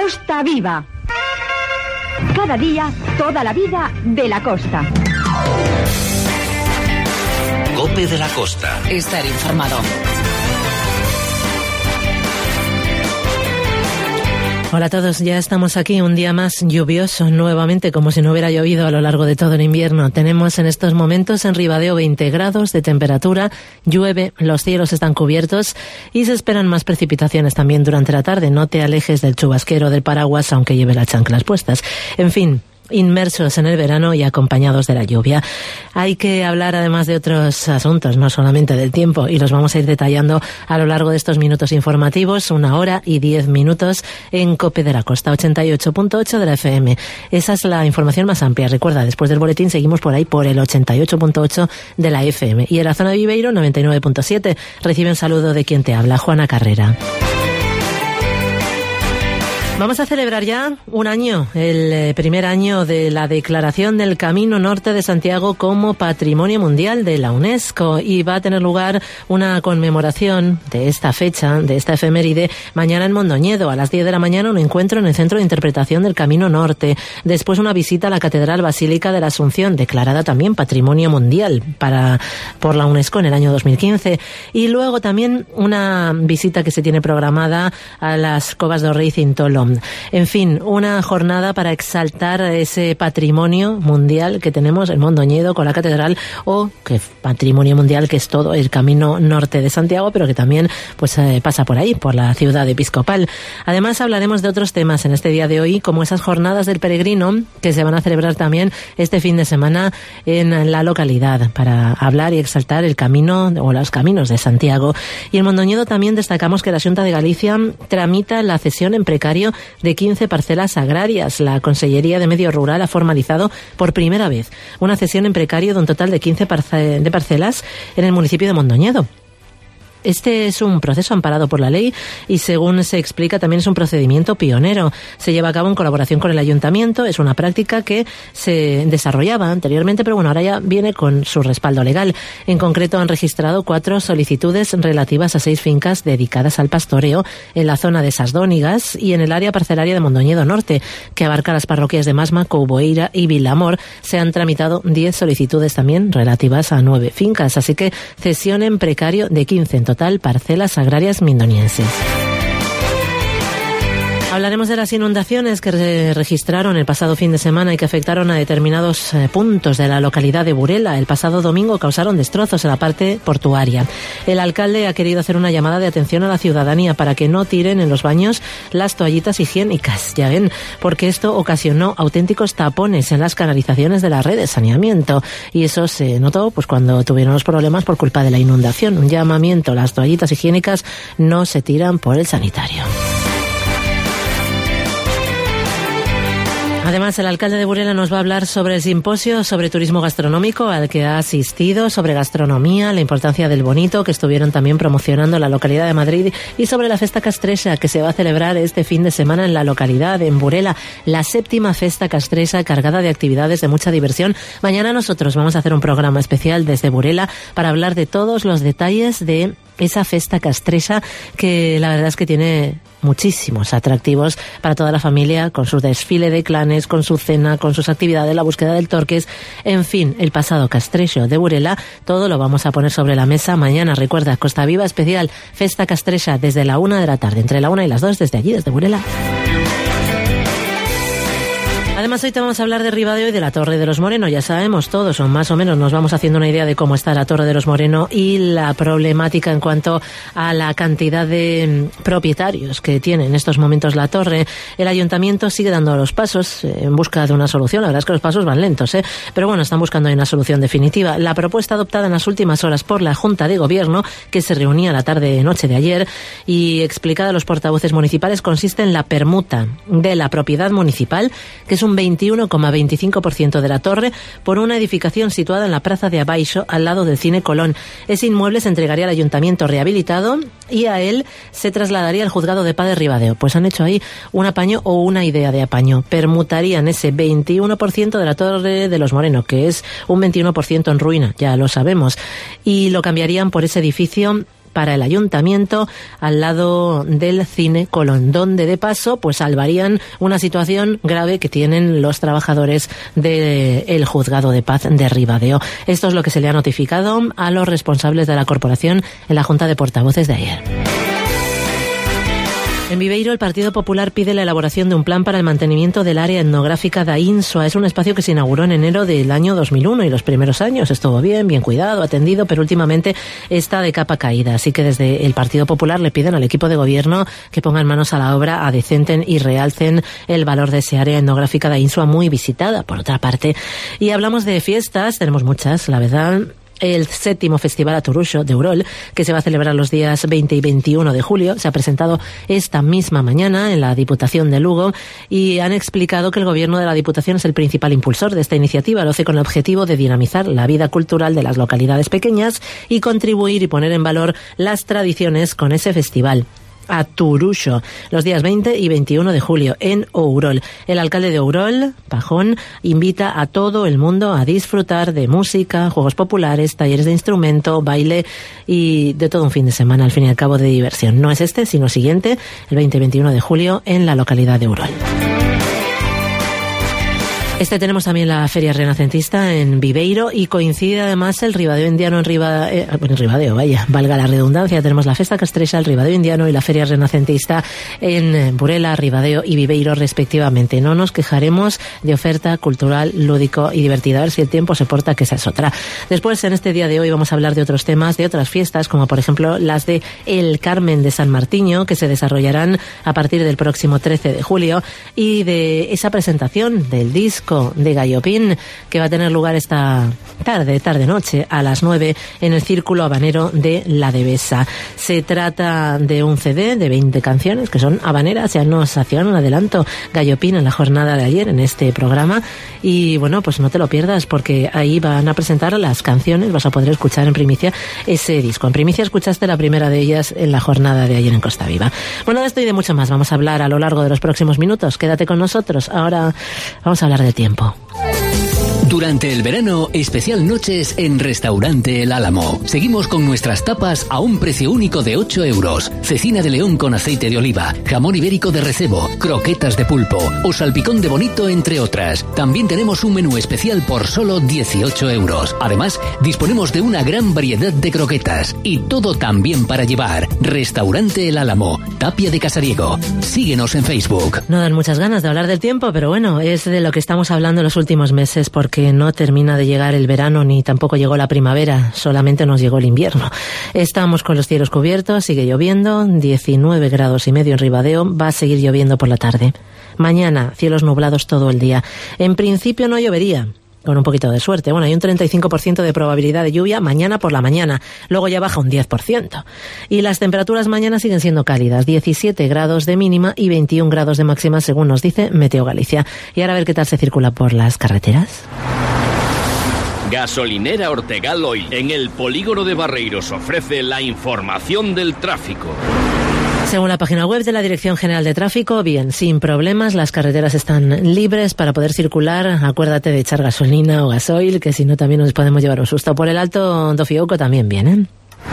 Costa Viva. Cada día, toda la vida de la costa. COPE de la Costa. Estar informado. Hola a todos, ya estamos aquí un día más lluvioso nuevamente, como si no hubiera llovido a lo largo de todo el invierno. Tenemos en estos momentos en Ribadeo 20 grados de temperatura, llueve, los cielos están cubiertos y se esperan más precipitaciones también durante la tarde. No te alejes del chubasquero del paraguas aunque lleve las chanclas puestas. En fin, inmersos en el verano y acompañados de la lluvia. Hay que hablar además de otros asuntos, no solamente del tiempo, y los vamos a ir detallando a lo largo de estos minutos informativos, 1 hora y 10 minutos en COPE de la Costa, 88.8 de la FM. Esa es la información más amplia. Recuerda, después del boletín seguimos por ahí por el 88.8 de la FM. Y en la zona de Viveiro, 99.7. Recibe un saludo de quien te habla, Juana Carrera. Vamos a celebrar ya un año, el primer año de la declaración del Camino Norte de Santiago como Patrimonio Mundial de la UNESCO, y va a tener lugar una conmemoración de esta fecha, de esta efeméride, mañana en Mondoñedo. A las 10 de la mañana un encuentro en el Centro de Interpretación del Camino Norte. Después una visita a la Catedral Basílica de la Asunción, declarada también Patrimonio Mundial por la UNESCO en el año 2015. Y luego también una visita que se tiene programada a las Covas do Rei Cintolo. En fin, una jornada para exaltar ese patrimonio mundial que tenemos en Mondoñedo con la catedral, o que patrimonio mundial que es todo el Camino Norte de Santiago, pero que también pues pasa por ahí, por la ciudad episcopal. Además hablaremos de otros temas en este día de hoy, como esas jornadas del peregrino que se van a celebrar también este fin de semana en la localidad, para hablar y exaltar el camino o los caminos de Santiago. Y en Mondoñedo también destacamos que la Xunta de Galicia tramita la cesión en precario de 15 parcelas agrarias. La Consellería de Medio Rural ha formalizado por primera vez una cesión en precario de un total de 15 parcelas en el municipio de Mondoñedo. Este es un proceso amparado por la ley y, según se explica, también es un procedimiento pionero. Se lleva a cabo en colaboración con el ayuntamiento. Es una práctica que se desarrollaba anteriormente, pero bueno, ahora ya viene con su respaldo legal. En concreto, han registrado 4 solicitudes relativas a 6 fincas dedicadas al pastoreo en la zona de Sasdónigas y en el área parcelaria de Mondoñedo Norte, que abarca las parroquias de Masma, Couboeira y Vilamor. Se han tramitado 10 solicitudes también relativas a 9 fincas. Así que cesión en precario de 15 en total parcelas agrarias mindonienses. Hablaremos de las inundaciones que se registraron el pasado fin de semana y que afectaron a determinados puntos de la localidad de Burela. El pasado domingo causaron destrozos en la parte portuaria. El alcalde ha querido hacer una llamada de atención a la ciudadanía para que no tiren en los baños las toallitas higiénicas, ya ven, porque esto ocasionó auténticos tapones en las canalizaciones de la red de saneamiento, y eso se notó pues cuando tuvieron los problemas por culpa de la inundación. Un llamamiento: las toallitas higiénicas no se tiran por el sanitario. Además, el alcalde de Burela nos va a hablar sobre el simposio sobre turismo gastronómico al que ha asistido, sobre gastronomía, la importancia del bonito, que estuvieron también promocionando en la localidad de Madrid, y sobre la Festa Castrexa, que se va a celebrar este fin de semana en la localidad, en Burela, la 7ª Festa Castrexa, cargada de actividades de mucha diversión. Mañana nosotros vamos a hacer un programa especial desde Burela para hablar de todos los detalles de esa Festa Castrexa, que la verdad es que tiene muchísimos atractivos para toda la familia, con su desfile de clanes, con su cena, con sus actividades, la búsqueda del torques, en fin, el pasado castrexo de Burela. Todo lo vamos a poner sobre la mesa mañana. Recuerda, Costa Viva especial, Festa Castrexa, desde la 1 de la tarde, entre la 1 y las 2, desde allí, desde Burela. Además, hoy te vamos a hablar de Ribadeo y de la Torre de los Moreno. Ya sabemos todos, o más o menos nos vamos haciendo una idea de cómo está la Torre de los Moreno y la problemática en cuanto a la cantidad de propietarios que tiene en estos momentos la torre. El ayuntamiento sigue dando los pasos en busca de una solución. La verdad es que los pasos van lentos, pero bueno, están buscando una solución definitiva. La propuesta adoptada en las últimas horas por la Junta de Gobierno, que se reunía la tarde-noche de ayer, y explicada a los portavoces municipales, consiste en la permuta de la propiedad municipal, que es un 21,25% de la torre, por una edificación situada en la Praza de Abaixo, al lado del Cine Colón. Ese inmueble se entregaría al ayuntamiento rehabilitado y a él se trasladaría al juzgado de paz de Ribadeo. Pues han hecho ahí un apaño, o una idea de apaño. Permutarían ese 21% de la Torre de los Moreno, que es un 21% en ruina, ya lo sabemos, y lo cambiarían por ese edificio para el ayuntamiento al lado del Cine Colón, donde de paso pues salvarían una situación grave que tienen los trabajadores del Juzgado de Paz de Ribadeo. Esto es lo que se le ha notificado a los responsables de la corporación en la Junta de Portavoces de ayer. En Viveiro, el Partido Popular pide la elaboración de un plan para el mantenimiento del área etnográfica da Insua. Es un espacio que se inauguró en enero del año 2001 y los primeros años estuvo bien cuidado, atendido, pero últimamente está de capa caída. Así que desde el Partido Popular le piden al equipo de gobierno que pongan manos a la obra, adecenten y realcen el valor de ese área etnográfica da Insua, muy visitada, por otra parte. Y hablamos de fiestas, tenemos muchas, la verdad. El 7º Festival Aturuxo de Urol, que se va a celebrar los días 20 y 21 de julio, se ha presentado esta misma mañana en la Diputación de Lugo y han explicado que el Gobierno de la Diputación es el principal impulsor de esta iniciativa. Lo hace con el objetivo de dinamizar la vida cultural de las localidades pequeñas y contribuir y poner en valor las tradiciones con ese festival. Aturuxo, los días 20 y 21 de julio en Ourol. El alcalde de Ourol, Pajón, invita a todo el mundo a disfrutar de música, juegos populares, talleres de instrumento, baile y de todo un fin de semana, al fin y al cabo, de diversión. No es este, sino siguiente, el 20 y 21 de julio en la localidad de Ourol. Tenemos también la Feria Renacentista en Viveiro y coincide además el Ribadeo Indiano en Ribadeo, valga la redundancia. Tenemos la Festa Castrexa, el Ribadeo Indiano y la Feria Renacentista en Burela, Ribadeo y Viveiro respectivamente. No nos quejaremos de oferta cultural, lúdico y divertida. A ver si el tiempo se porta, que esa es otra. Después, en este día de hoy, vamos a hablar de otros temas, de otras fiestas, como por ejemplo las de El Carmen de San Martiño, que se desarrollarán a partir del próximo 13 de julio, y de esa presentación del disco de Gallopín, que va a tener lugar esta tarde-noche a las 9 en el Círculo Habanero de La Devesa. Se trata de un CD de 20 canciones que son habaneras. Ya nos hacían un adelanto Gallopín en la jornada de ayer en este programa y bueno, pues no te lo pierdas, porque ahí van a presentar las canciones, vas a poder escuchar en primicia ese disco. En primicia escuchaste la primera de ellas en la jornada de ayer en Costa Viva. Bueno, de esto y de mucho más vamos a hablar a lo largo de los próximos minutos. Quédate con nosotros. Ahora vamos a hablar de tiempo. Durante el verano, especial noches en Restaurante El Álamo. Seguimos con nuestras tapas a un precio único de 8 euros. Cecina de león con aceite de oliva, jamón ibérico de recebo, croquetas de pulpo o salpicón de bonito, entre otras. También tenemos un menú especial por solo 18 euros. Además, disponemos de una gran variedad de croquetas y todo también para llevar. Restaurante El Álamo, Tapia de Casariego. Síguenos en Facebook. No dan muchas ganas de hablar del tiempo, pero bueno, es de lo que estamos hablando los últimos meses, porque no termina de llegar el verano ni tampoco llegó la primavera, solamente nos llegó el invierno. Estamos con los cielos cubiertos, sigue lloviendo, 19 grados y medio en Ribadeo, va a seguir lloviendo por la tarde. Mañana, cielos nublados todo el día. En principio no llovería, con un poquito de suerte. Bueno, hay un 35% de probabilidad de lluvia mañana por la mañana. Luego ya baja un 10%. Y las temperaturas mañana siguen siendo cálidas. 17 grados de mínima y 21 grados de máxima, según nos dice Meteo Galicia. Y ahora a ver qué tal se circula por las carreteras. Gasolinera Ortegal Oil, en el polígono de Barreiros, ofrece la información del tráfico. Según la página web de la Dirección General de Tráfico, bien, sin problemas, las carreteras están libres para poder circular. Acuérdate de echar gasolina o gasoil, que si no también nos podemos llevar un susto. Por el Alto do Fiouco también bien, ¿eh?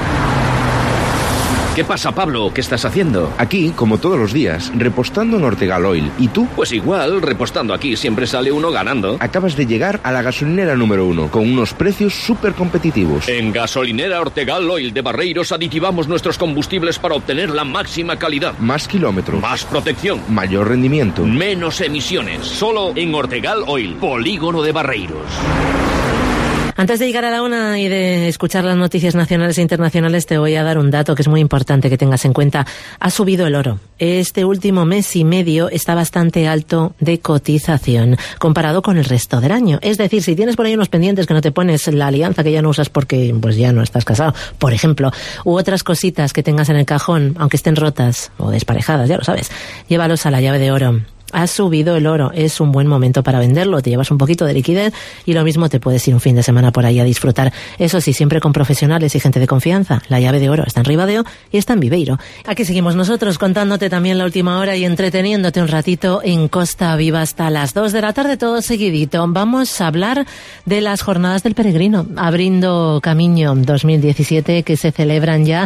¿Qué pasa, Pablo? ¿Qué estás haciendo? Aquí, como todos los días, repostando en Ortegal Oil. ¿Y tú? Pues igual, repostando aquí siempre sale uno ganando. Acabas de llegar a la gasolinera número 1, con unos precios súper competitivos. En Gasolinera Ortegal Oil de Barreiros aditivamos nuestros combustibles para obtener la máxima calidad. Más kilómetros. Más protección. Mayor rendimiento. Menos emisiones. Solo en Ortegal Oil, polígono de Barreiros. Antes de llegar a la una y de escuchar las noticias nacionales e internacionales, te voy a dar un dato que es muy importante que tengas en cuenta. Ha subido el oro. Este último mes y medio está bastante alto de cotización comparado con el resto del año. Es decir, si tienes por ahí unos pendientes que no te pones, la alianza que ya no usas porque pues ya no estás casado, por ejemplo, u otras cositas que tengas en el cajón, aunque estén rotas o desparejadas, ya lo sabes, llévalos a la llave de oro. Ha subido el oro, es un buen momento para venderlo, te llevas un poquito de liquidez y lo mismo te puedes ir un fin de semana por ahí a disfrutar. Eso sí, siempre con profesionales y gente de confianza. La llave de oro está en Ribadeo y está en Viveiro. Aquí seguimos nosotros contándote también la última hora y entreteniéndote un ratito en Costa Viva hasta las 2 de la tarde, todo seguidito. Vamos a hablar de las Jornadas del Peregrino, Abrindo Camiño 2017, que se celebran ya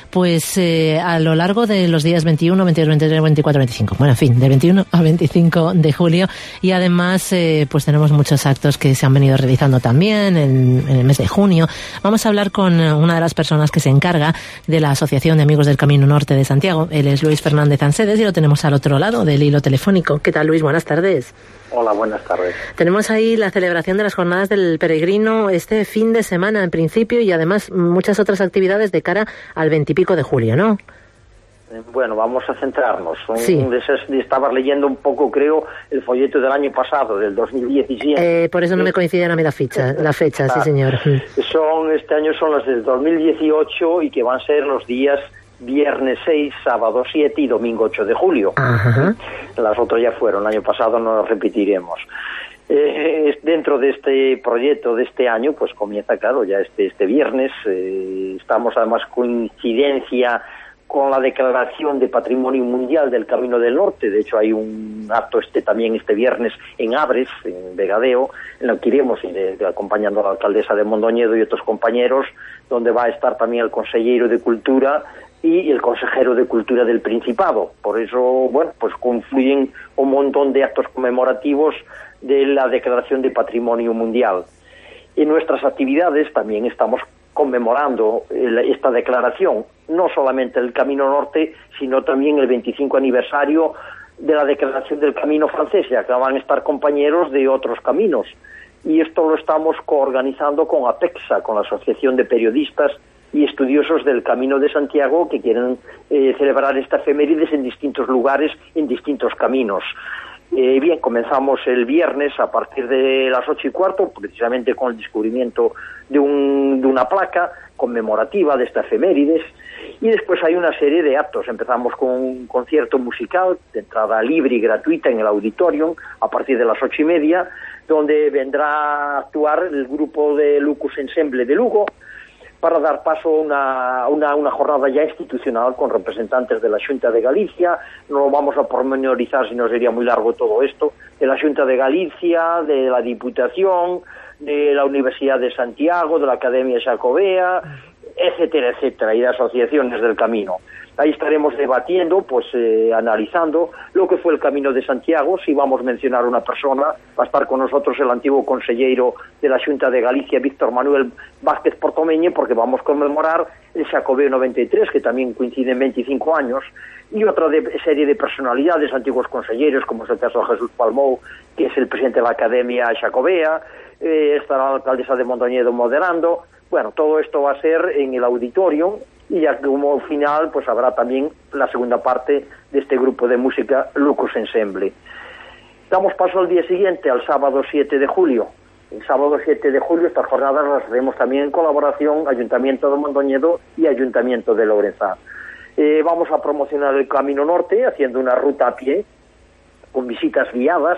pues a lo largo de los días 21, 22, 23, 24, 25. Bueno, en fin, de 21 a 25 de julio. Y además, pues tenemos muchos actos que se han venido realizando también en el mes de junio. Vamos a hablar con una de las personas que se encarga de la Asociación de Amigos del Camino Norte de Santiago. Él es Luis Fernández Ansedes y lo tenemos al otro lado del hilo telefónico. ¿Qué tal, Luis? Buenas tardes. Hola, buenas tardes. Tenemos ahí la celebración de las jornadas del peregrino este fin de semana en principio y además muchas otras actividades de cara al 20 y pico de julio, ¿no? Bueno, vamos a centrarnos. Sí. Estabas leyendo un poco, creo, el folleto del año pasado, del 2017. Por eso no me coinciden a mí la fecha, sí señor. Este año son las del 2018 y que van a ser los días viernes 6, sábado 7 y domingo 8 de julio. Ajá. Las otras ya fueron, el año pasado no las repetiremos. Dentro de este proyecto de este año, pues comienza, claro, ya este viernes. Estamos además coincidencia con la declaración de Patrimonio Mundial del Camino del Norte. De hecho, hay un acto también este viernes en Abres, en Vegadeo, en el que iremos acompañando a la alcaldesa de Mondoñedo y otros compañeros, donde va a estar también el consejero de Cultura y el consejero de Cultura del Principado. Por eso, bueno, pues confluyen un montón de actos conmemorativos de la Declaración de Patrimonio Mundial. En nuestras actividades también estamos conmemorando esta declaración, no solamente el Camino Norte, sino también el 25 aniversario de la Declaración del Camino Francés, ya que van a estar compañeros de otros caminos. Y esto lo estamos coorganizando con APEXA, con la Asociación de Periodistas y Estudiosos del Camino de Santiago, que quieren celebrar esta efemérides en distintos lugares, en distintos caminos. Bien, comenzamos el viernes a partir de las 8:15, precisamente con el descubrimiento de una placa conmemorativa de esta efemérides, y después hay una serie de actos. Empezamos con un concierto musical de entrada libre y gratuita en el auditorium a partir de las 8:30, donde vendrá a actuar el grupo de Lucus Ensemble de Lugo, para dar paso a una jornada ya institucional con representantes de la Xunta de Galicia. No lo vamos a pormenorizar, si no sería muy largo todo esto, de la Xunta de Galicia, de la Diputación, de la Universidad de Santiago, de la Academia Xacobea, etcétera, etcétera, y de asociaciones del camino. Ahí estaremos debatiendo, pues analizando lo que fue el Camino de Santiago. Si vamos a mencionar una persona, va a estar con nosotros el antiguo consellero de la Xunta de Galicia, Víctor Manuel Vázquez Portomeñe, porque vamos a conmemorar el Xacobeo 93, que también coincide en 25 años, y otra serie de personalidades, antiguos consejeros, como es el caso de Jesús Palmou, que es el presidente de la Academia Xacobea, estará la alcaldesa de Mondoñedo moderando. Bueno, todo esto va a ser en el auditorio, y ya como final pues habrá también la segunda parte de este grupo de música Lucus Ensemble. Damos paso al día siguiente, al sábado 7 de julio. El sábado 7 de julio estas jornadas las haremos también en colaboración Ayuntamiento de Mondoñedo y Ayuntamiento de Lourenzá. Vamos a promocionar el Camino Norte haciendo una ruta a pie con visitas guiadas.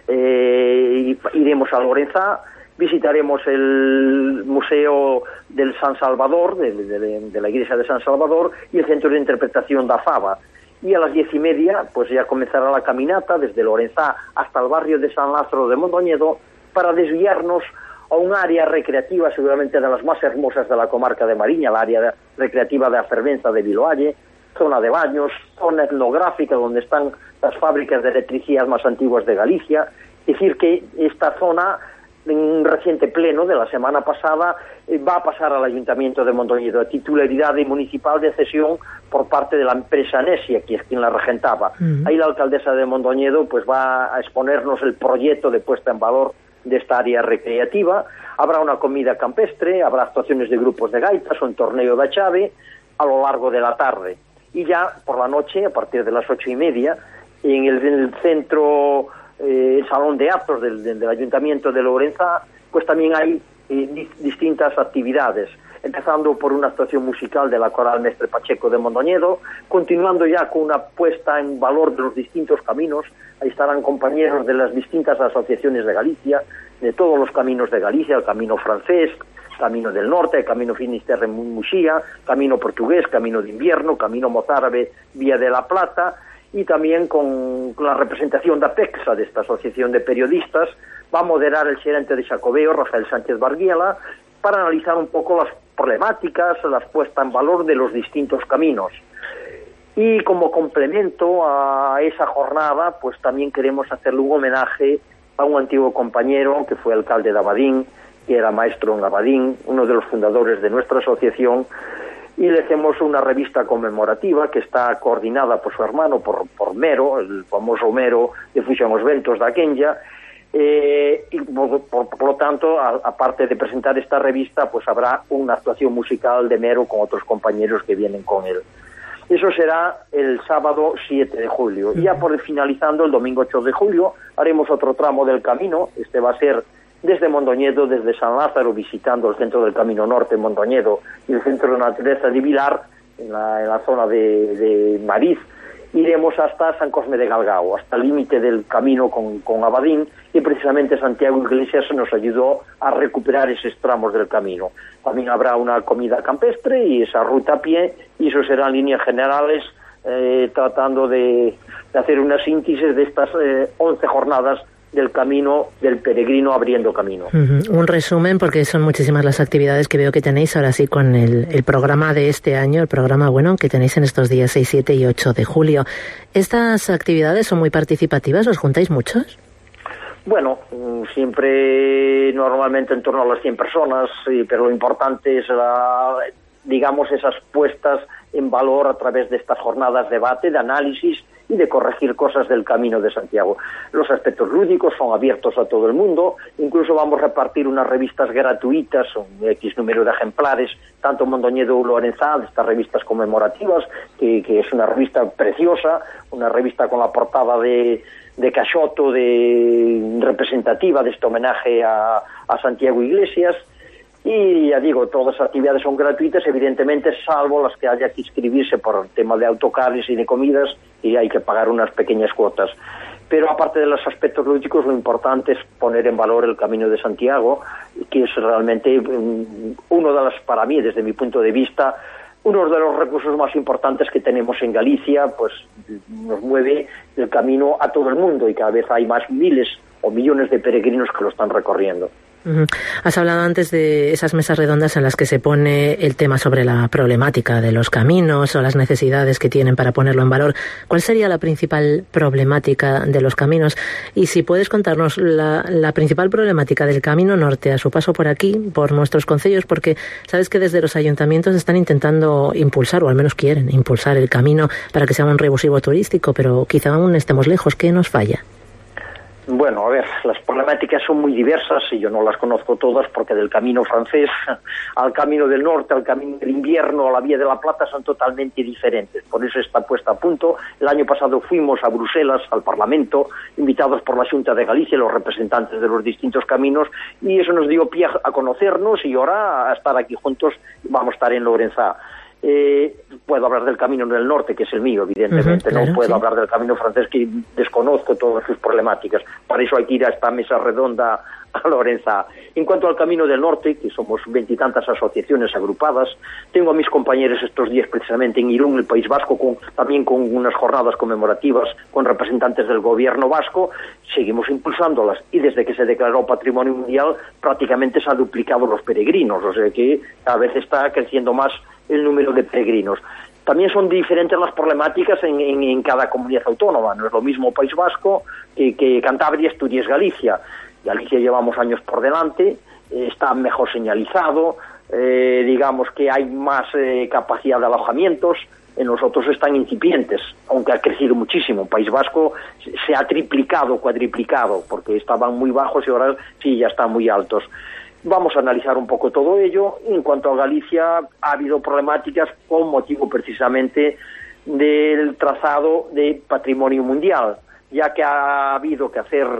Iremos a Lourenzá, visitaremos el Museo del San Salvador, de la Iglesia de San Salvador, y el Centro de Interpretación da Fava. Y a las 10:30, pues ya comenzará la caminata desde Lourenzá hasta el barrio de San Lázaro de Mondoñedo, para desviarnos a un área recreativa seguramente de las más hermosas de la comarca de Mariña, la área recreativa de Afervenza de Viloalle, zona de baños, zona etnográfica donde están las fábricas de electricidad más antiguas de Galicia. Es decir, que esta zona, en un reciente pleno de la semana pasada, va a pasar al Ayuntamiento de Mondoñedo, a titularidad municipal de cesión por parte de la empresa Nesia, que es quien la regentaba. Ahí la alcaldesa de Mondoñedo pues va a exponernos el proyecto de puesta en valor de esta área recreativa. Habrá una comida campestre, habrá actuaciones de grupos de gaitas, un torneo de chave a lo largo de la tarde. Y ya por la noche, a partir de las 8:30, en el centro, salón de actos del Ayuntamiento de Lourenzá, pues también hay distintas actividades, empezando por una actuación musical de la Coral Mestre Pacheco de Mondoñedo, continuando ya con una puesta en valor de los distintos caminos. Ahí estarán compañeros de las distintas asociaciones de Galicia, de todos los caminos de Galicia, el Camino Francés, Camino del Norte, el Camino Finisterre Muxía, Camino Portugués, Camino de Invierno, Camino Mozárabe, Vía de la Plata, y también con la representación de APEXA, de esta asociación de periodistas. Va a moderar el xerente de Xacobeo, Rafael Sánchez Barguiela, para analizar un poco las problemáticas, la puesta en valor de los distintos caminos. Y como complemento a esa jornada, pues también queremos hacerle un homenaje a un antiguo compañero que fue alcalde de Abadín, que era maestro en Abadín, uno de los fundadores de nuestra asociación, y le hacemos una revista conmemorativa que está coordinada por su hermano, por Mero, el famoso Mero de Fuxan os Ventos da Quenya, y por lo tanto, aparte de presentar esta revista, pues habrá una actuación musical de Mero con otros compañeros que vienen con él. Eso será el sábado 7 de julio. Y ya por finalizando, el domingo 8 de julio, haremos otro tramo del camino. Este va a ser desde Mondoñedo, desde San Lázaro, visitando el centro del Camino Norte, Mondoñedo, y el centro de la naturaleza de Vilar, en la zona de Mariz. Iremos hasta San Cosme de Galgao, hasta el límite del camino con Abadín, y precisamente Santiago Iglesias nos ayudó a recuperar esos tramos del camino. También habrá una comida campestre y esa ruta a pie, y eso será en líneas generales, tratando de hacer una síntesis de estas 11 jornadas del camino del peregrino abriendo camino. Un resumen, porque son muchísimas las actividades que veo que tenéis ahora sí con el programa de este año, el programa que tenéis en estos días 6, 7 y 8 de julio. ¿Estas actividades son muy participativas? ¿Os juntáis muchos? Bueno, siempre normalmente en torno a las 100 personas, pero lo importante es esas puestas en valor a través de estas jornadas de debate, de análisis y de corregir cosas del Camino de Santiago. Los aspectos lúdicos son abiertos a todo el mundo, incluso vamos a repartir unas revistas gratuitas, un X número de ejemplares, tanto Mondoñedo como Lorenzá, de estas revistas conmemorativas, que es una revista preciosa, una revista con la portada de Caxoto, representativa de este homenaje a Santiago Iglesias. Y ya digo, todas las actividades son gratuitas, evidentemente, salvo las que haya que inscribirse por el tema de autocares y de comidas, y hay que pagar unas pequeñas cuotas. Pero aparte de los aspectos lúdicos, lo importante es poner en valor el Camino de Santiago, que es realmente para mí, desde mi punto de vista, uno de los recursos más importantes que tenemos en Galicia. Pues nos mueve el camino a todo el mundo y cada vez hay más miles o millones de peregrinos que lo están recorriendo. Has hablado antes de esas mesas redondas en las que se pone el tema sobre la problemática de los caminos o las necesidades que tienen para ponerlo en valor. ¿Cuál sería la principal problemática de los caminos? Y si puedes contarnos la principal problemática del Camino Norte a su paso por aquí, por nuestros concellos, porque sabes que desde los ayuntamientos están intentando impulsar, o al menos quieren impulsar el camino para que sea un revulsivo turístico, pero quizá aún estemos lejos. ¿Qué nos falla? Bueno, a ver, las problemáticas son muy diversas y yo no las conozco todas, porque del camino francés al camino del norte, al camino del invierno, a la Vía de la Plata son totalmente diferentes. Por eso está puesta a punto. El año pasado fuimos a Bruselas, al Parlamento, invitados por la Xunta de Galicia, los representantes de los distintos caminos, y eso nos dio pie a conocernos, y ahora a estar aquí juntos. Vamos a estar en Lorenzá. Puedo hablar del camino del norte, que es el mío, evidentemente. Claro, no puedo hablar del camino francés, que desconozco todas sus problemáticas. Para eso hay que ir a esta mesa redonda a Lorenzá. En cuanto al camino del norte, que somos 20 y tantas asociaciones agrupadas, tengo a mis compañeros estos días precisamente en Irún, el País Vasco, también con unas jornadas conmemorativas con representantes del gobierno vasco. Seguimos impulsándolas, y desde que se declaró Patrimonio Mundial prácticamente se han duplicado los peregrinos, o sea que cada vez está creciendo más el número de peregrinos. También son diferentes las problemáticas en cada comunidad autónoma. No es lo mismo País Vasco que Cantabria, Asturias, Galicia. Galicia llevamos años por delante, está mejor señalizado, digamos que hay más capacidad de alojamientos. En los otros están incipientes, aunque ha crecido muchísimo. País Vasco se ha triplicado, cuadriplicado, porque estaban muy bajos y ahora sí ya están muy altos. Vamos a analizar un poco todo ello. En cuanto a Galicia, ha habido problemáticas con motivo precisamente del trazado de Patrimonio Mundial, ya que ha habido que hacer,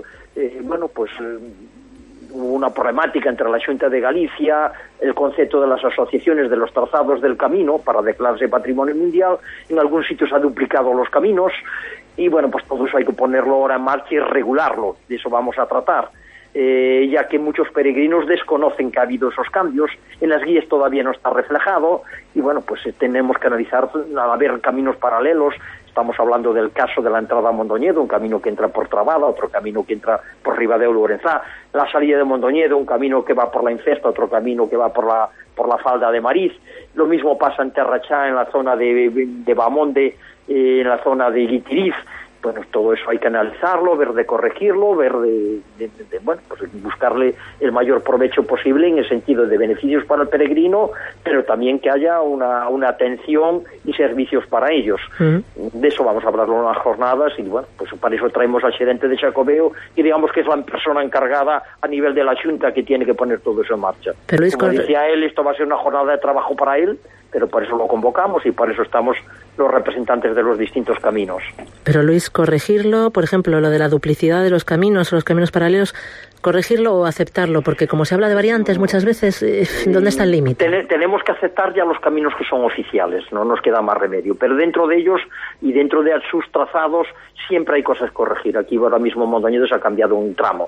una problemática entre la Xunta de Galicia, el concepto de las asociaciones de los trazados del camino para declararse Patrimonio Mundial. En algún sitio se ha duplicado los caminos y pues todo eso hay que ponerlo ahora en marcha y regularlo. De eso vamos a tratar. Ya que muchos peregrinos desconocen que ha habido esos cambios, en las guías todavía no está reflejado, y tenemos que analizar, al haber caminos paralelos, Estamos hablando del caso de la entrada a Mondoñedo, un camino que entra por Trabada, otro camino que entra por Ribadeo Lourenzá, la salida de Mondoñedo, un camino que va por la Infesta, otro camino que va por la falda de Mariz. Lo mismo pasa en Terrachá, en la zona de Bamonde, en la zona de Guitiriz. Bueno, todo eso hay que analizarlo, ver de corregirlo, ver bueno, pues buscarle el mayor provecho posible en el sentido de beneficios para el peregrino, pero también que haya una atención y servicios para ellos. De eso vamos a hablarlo en las jornadas y bueno, pues para eso traemos al gerente de Xacobeo y digamos que es la persona encargada a nivel de la Xunta que tiene que poner todo eso en marcha. Pero Luis, como decía él, esto va a ser una jornada de trabajo para él, pero por eso lo convocamos y por eso estamos los representantes de los distintos caminos. Pero Luis, corregirlo, por ejemplo, lo de la duplicidad de los caminos o los caminos paralelos, corregirlo o aceptarlo, porque como se habla de variantes muchas veces, ¿dónde está el límite? Tenemos que aceptar ya los caminos que son oficiales, no nos queda más remedio, pero dentro de ellos y dentro de sus trazados siempre hay cosas que corregir. Aquí ahora mismo en Mondoñedo se ha cambiado un tramo.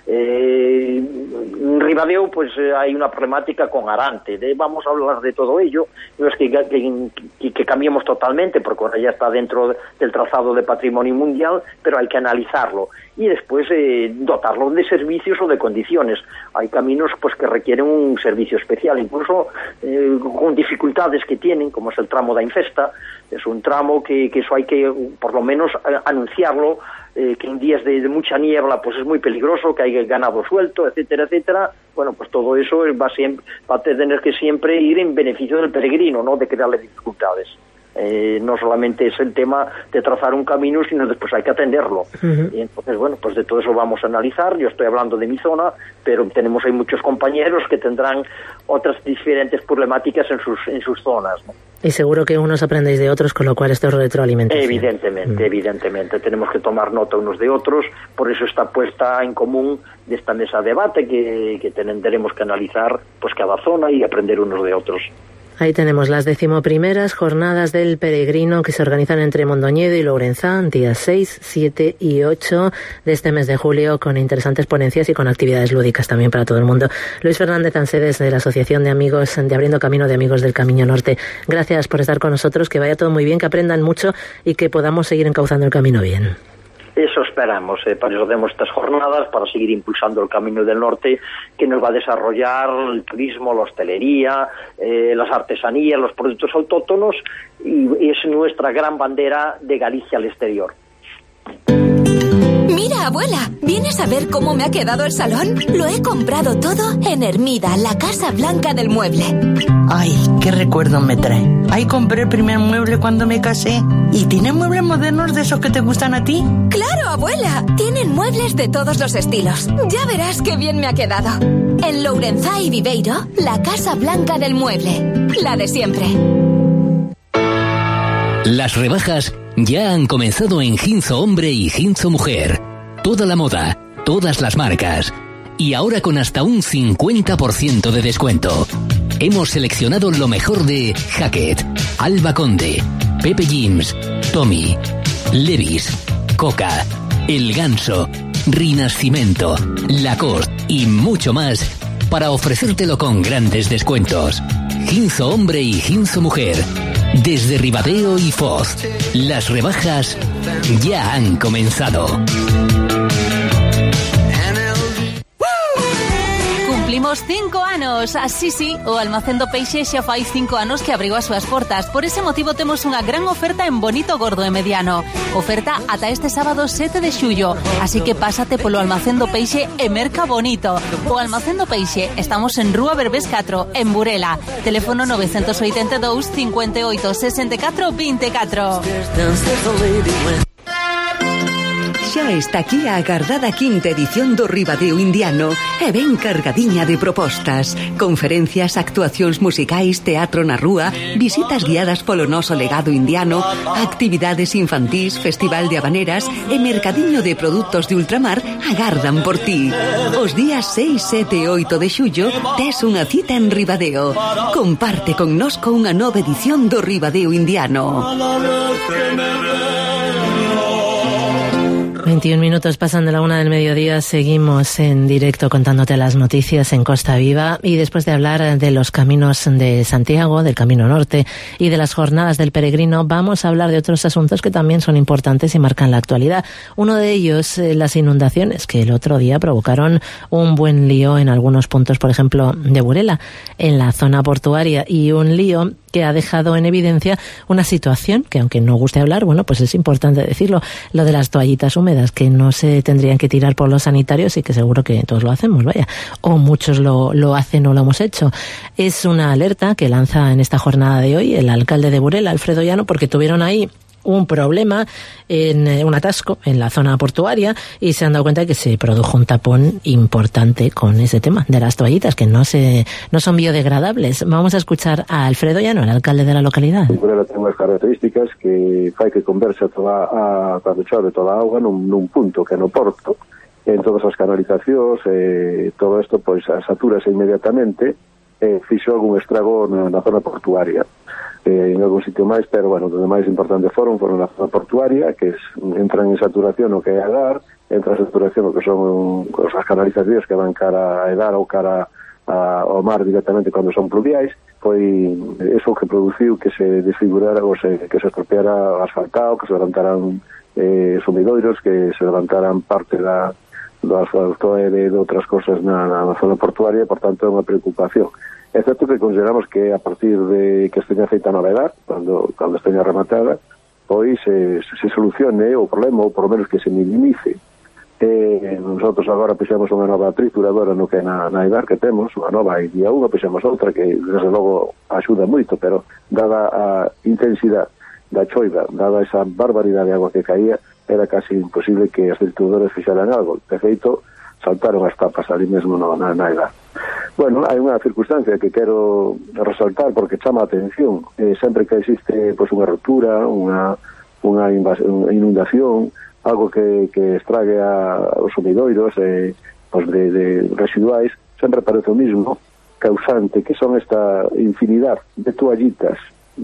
En Ribadeo pues hay una problemática con Arante, vamos a hablar de todo ello, no es que cambiemos totalmente, porque ahora ya está dentro del trazado de Patrimonio Mundial, pero hay que analizarlo y después dotarlo de servicios o de condiciones. Hay caminos pues que requieren un servicio especial, incluso con dificultades que tienen, como es el tramo da Infesta. Es un tramo que eso hay que por lo menos anunciarlo, que en días de mucha niebla pues es muy peligroso, que hay ganado suelto, etcétera, etcétera. Bueno, pues todo eso va a tener que siempre ir en beneficio del peregrino, no de crearle dificultades. No solamente es el tema de trazar un camino, sino después hay que atenderlo. Y entonces, bueno, pues de todo eso vamos a analizar. Yo estoy hablando de mi zona, pero ahí muchos compañeros que tendrán otras diferentes problemáticas en sus zonas, ¿no? Y seguro que unos aprendéis de otros, con lo cual esto es retroalimentación. Evidentemente. Tenemos que tomar nota unos de otros, por eso está puesta en común de esta mesa de debate que tendremos que analizar pues cada zona y aprender unos de otros. Ahí tenemos las 11ª jornadas del peregrino que se organizan entre Mondoñedo y Lourenzán, días 6, 7 y 8 de este mes de julio, con interesantes ponencias y con actividades lúdicas también para todo el mundo. Luis Fernández Ancedes, de la Asociación de Amigos de Abriendo Camino de Amigos del Camino Norte. Gracias por estar con nosotros, que vaya todo muy bien, que aprendan mucho y que podamos seguir encauzando el camino bien. Eso esperamos, para eso hacemos estas jornadas, para seguir impulsando el Camino del Norte, que nos va a desarrollar el turismo, la hostelería, las artesanías, los productos autóctonos, y es nuestra gran bandera de Galicia al exterior. Mira, abuela, ¿vienes a ver cómo me ha quedado el salón? Lo he comprado todo en Hermida, la Casa Blanca del Mueble. Ay, qué recuerdo me trae. Ahí compré el primer mueble cuando me casé. ¿Y tiene muebles modernos de esos que te gustan a ti? ¡Claro, abuela! Tienen muebles de todos los estilos. Ya verás qué bien me ha quedado. En Lourenzá y Viveiro, la Casa Blanca del Mueble. La de siempre. Las rebajas ya han comenzado en Ginzo Hombre y Ginzo Mujer. Toda la moda, todas las marcas. Y ahora con hasta un 50% de descuento. Hemos seleccionado lo mejor de Hackett, Alba Conde, Pepe Jeans, Tommy, Levi's, Coca, El Ganso, Rinascimento, Lacoste y mucho más para ofrecértelo con grandes descuentos. Ginzo Hombre y Ginzo Mujer. Desde Ribadeo y Foz, las rebajas ya han comenzado. Cumplimos 5 anos, así sí, o Almacén do Peixe xa fai 5 anos que abriu as súas portas. Por ese motivo temos unha gran oferta en Bonito, Gordo e Mediano. Oferta ata este sábado 7 de xullo, así que pásate polo Almacén do Peixe e merca bonito. O Almacén do Peixe, estamos en Rúa Berbés 4, en Burela. Teléfono 982 58 64 24. Xa está aquí a agardada quinta edición do Ribadeo Indiano e ben cargadiña de propostas, conferencias, actuacións musicais, teatro na rúa, visitas guiadas polo noso legado indiano, actividades infantís, festival de habaneras e mercadiño de produtos de ultramar agardan por ti. Os días 6, 7 e 8 de xullo tes unha cita en Ribadeo. Comparte connosco unha nova edición do Ribadeo Indiano. 21 minutos pasan de la 1 del mediodía, seguimos en directo contándote las noticias en Costa Viva y después de hablar de los caminos de Santiago, del Camino Norte y de las jornadas del peregrino, vamos a hablar de otros asuntos que también son importantes y marcan la actualidad. Uno de ellos, las inundaciones, que el otro día provocaron un buen lío en algunos puntos, por ejemplo, de Burela, en la zona portuaria, y un lío que ha dejado en evidencia una situación que, aunque no guste hablar, bueno, pues es importante decirlo, lo de las toallitas húmedas, que no se tendrían que tirar por los sanitarios y que seguro que todos lo hacemos, vaya, o muchos lo hacen o lo hemos hecho. Es una alerta que lanza en esta jornada de hoy el alcalde de Burela, Alfredo Llano, porque tuvieron ahí un problema, un atasco en la zona portuaria, y se han dado cuenta de que se produjo un tapón importante con ese tema de las toallitas, que no son biodegradables. Vamos a escuchar a Alfredo Llano, el alcalde de la localidad. Burela ten unhas características que fai que converse cando chove toda a auga nun punto que no porto, en todas as canalizacións, todo isto pois satúrase inmediatamente, fixo algún estrago na zona portuaria. En algún sitio máis, pero, bueno, onde máis importante foron na zona portuaria, que entran en saturación o que é Edar, entra en saturación o que son as canalizacións que van cara a Edar ou cara ao mar directamente cando son pluviais. Foi eso que produciu que se desfigurara ou que se estropeara o asfaltado, que se levantaran sumidoiros, que se levantaran parte do asfalto e de outras cosas na zona portuaria, e, por tanto, é unha preocupación. É certo que consideramos que a partir de que esteña feita a novedade, cando esteña rematada, pois se solucione o problema, ou por lo menos que se minimice. Nosotros agora puxemos unha nova trituradora no que na Edar que temos, unha nova, e día unha puxemos outra que desde logo axuda moito, pero dada a intensidade da choiva, dada esa barbaridade de agua que caía, era casi imposible que as trituradoras fixeran algo. De feito, saltaron as tapas ali mesmo na Edar. Bueno, hai unha circunstancia que quero resaltar porque chama a atención. Sempre que existe pois, unha rotura, unha inundación, algo que estrague os sumidoiros pois de residuais, sempre aparece o mismo causante, que son esta infinidade de toallitas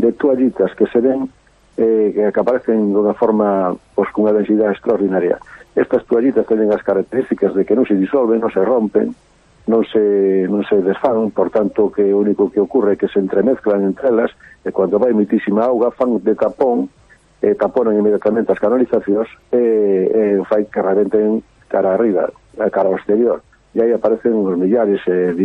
que se ven que aparecen dunha forma pois, cunha densidade extraordinaria. Estas toallitas teñen as características de que non se disolven, non se rompen, non se desfan, por tanto que o único que ocorre é que se entremezclan entre elas, e cando vai muitísima auga fan de tapón, taponan inmediatamente as canalizacións e fai que rebenten cara arriba, cara ao exterior, e aí aparecen uns millares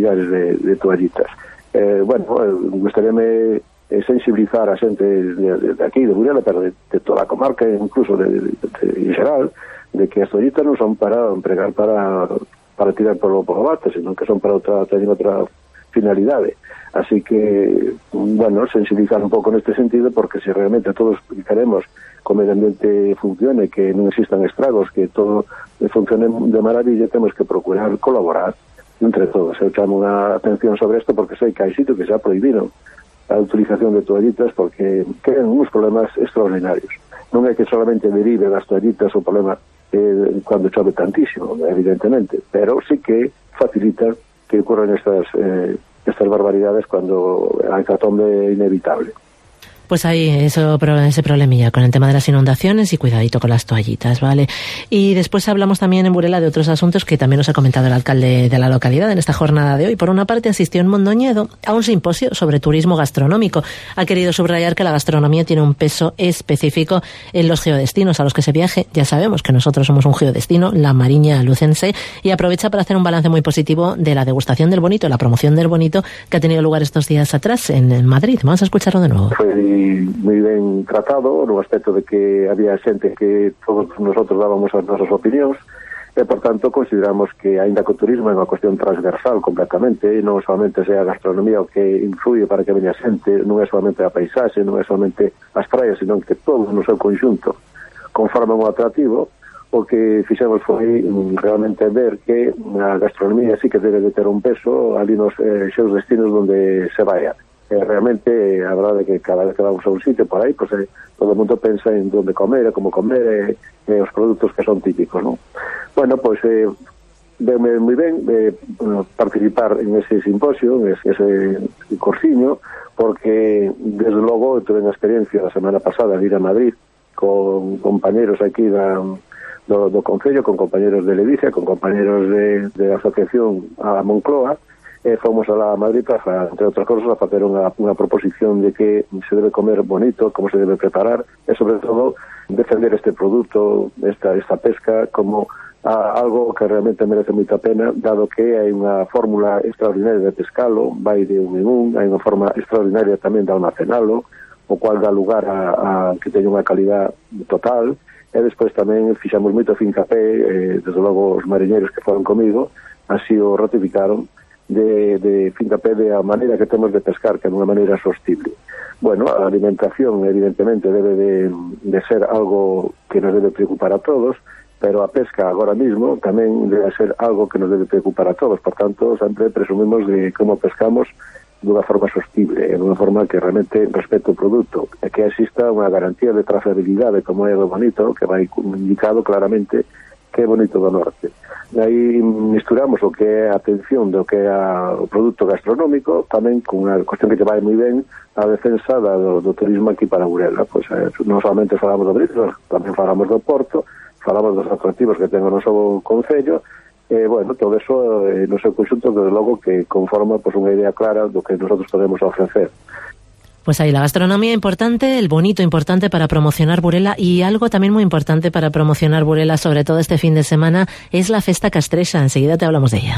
de toallitas. Bueno, gustaríame sensibilizar a xente de aquí, de Burela, pero de toda a comarca, incluso en xeral, de que as toallitas non son para empregar para tirar polo bate, sino que son para tener outra finalidade. Así que, bueno, sensibilizar un pouco neste sentido, porque se realmente todos queremos que o medio ambiente funcione, que non existan estragos, que todo funcione de maravilla, temos que procurar colaborar entre todos. Eu chamo unha atención sobre isto porque sei que hai sitios que xa prohibiron a utilización de toallitas porque crean uns problemas extraordinarios. Non é que solamente derive das toallitas o problema cando chove tantísimo, evidentemente, pero sí que facilita que ocurran estas barbaridades cando a hecatombe é inevitable. Pues hay ese problemilla con el tema de las inundaciones y cuidadito con las toallitas, ¿vale? Y después hablamos también en Burela de otros asuntos que también nos ha comentado el alcalde de la localidad en esta jornada de hoy. Por una parte, asistió en Mondoñedo a un simposio sobre turismo gastronómico. Ha querido subrayar que la gastronomía tiene un peso específico en los geodestinos a los que se viaje. Ya sabemos que nosotros somos un geodestino, la Mariña Lucense, y aprovecha para hacer un balance muy positivo de la degustación del bonito, la promoción del bonito que ha tenido lugar estos días atrás en Madrid. Vamos a escucharlo de nuevo. Moi ben tratado, no aspecto de que había xente que todos nosotros dábamos as nosas opinións, e, por tanto, consideramos que aínda que o turismo é unha cuestión transversal completamente, e non solamente sea a gastronomía o que influye para que veña xente, non é solamente a paisaxe, non é solamente as praias, sino que todo no seu conxunto conforma un atractivo. O que fixemos foi realmente ver que a gastronomía sí que debe de ter un peso ali nos seus destinos onde se vaya. Realmente a verdade é que cada vez que vamos a un sitio por aí, pues, todo o mundo pensa en onde comer, como comer, os produtos que son típicos, non? Bueno, pois veume moi ben participar en ese simposio, en ese cursiño, porque desde logo tuve unha experiencia a semana pasada de ir a Madrid con compañeros aquí da do Concello, con compañeros de Ledicia, con compañeros de asociación a Moncloa, fomos a Madrid para, entre outras cosas, a facer unha proposición de que se debe comer bonito, como se debe preparar, e sobre todo defender este produto, esta pesca, como algo que realmente merece moita pena, dado que hai unha fórmula extraordinaria de pescalo, vai de un en un, hai unha forma extraordinaria tamén de almacenalo, o cual dá lugar a que teña unha calidad total. E despois tamén fixamos moito fincapé, desde logo os mariñeiros que foron comigo así o ratificaron, de fincapé de a maneira que temos de pescar, que é unha maneira sostible. Bueno, a alimentación evidentemente debe de ser algo que nos debe preocupar a todos, pero a pesca agora mismo tamén debe ser algo que nos debe preocupar a todos. Por tanto, sempre presumimos de como pescamos dunha forma sostible, dunha forma que realmente respete o produto, e que exista unha garantía de trazabilidade, como é do bonito, que vai indicado claramente que é bonito do norte. Aí misturamos o que é a atención do que é o produto gastronómico, tamén con unha cuestión que te vai moi ben a defensa do turismo aquí para Burela. Pois non solamente falamos do Brito, tamén falamos do Porto, falamos dos atractivos que ten o noso concello. Bueno, todo eso no seu conxunto, desde logo, que conforma pues unha idea clara do que nosotros podemos ofrecer. Pues ahí la gastronomía importante, el bonito importante para promocionar Burela, y algo también muy importante para promocionar Burela, sobre todo este fin de semana, es la Festa Castrexa. Enseguida te hablamos de ella.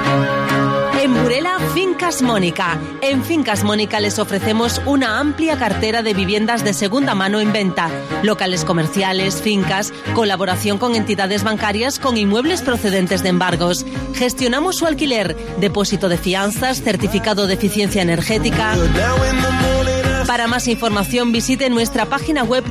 En Burela, Fincas Mónica. En Fincas Mónica les ofrecemos una amplia cartera de viviendas de segunda mano en venta, locales comerciales, fincas, colaboración con entidades bancarias con inmuebles procedentes de embargos. Gestionamos su alquiler, depósito de fianzas, certificado de eficiencia energética. Para más información visite nuestra página web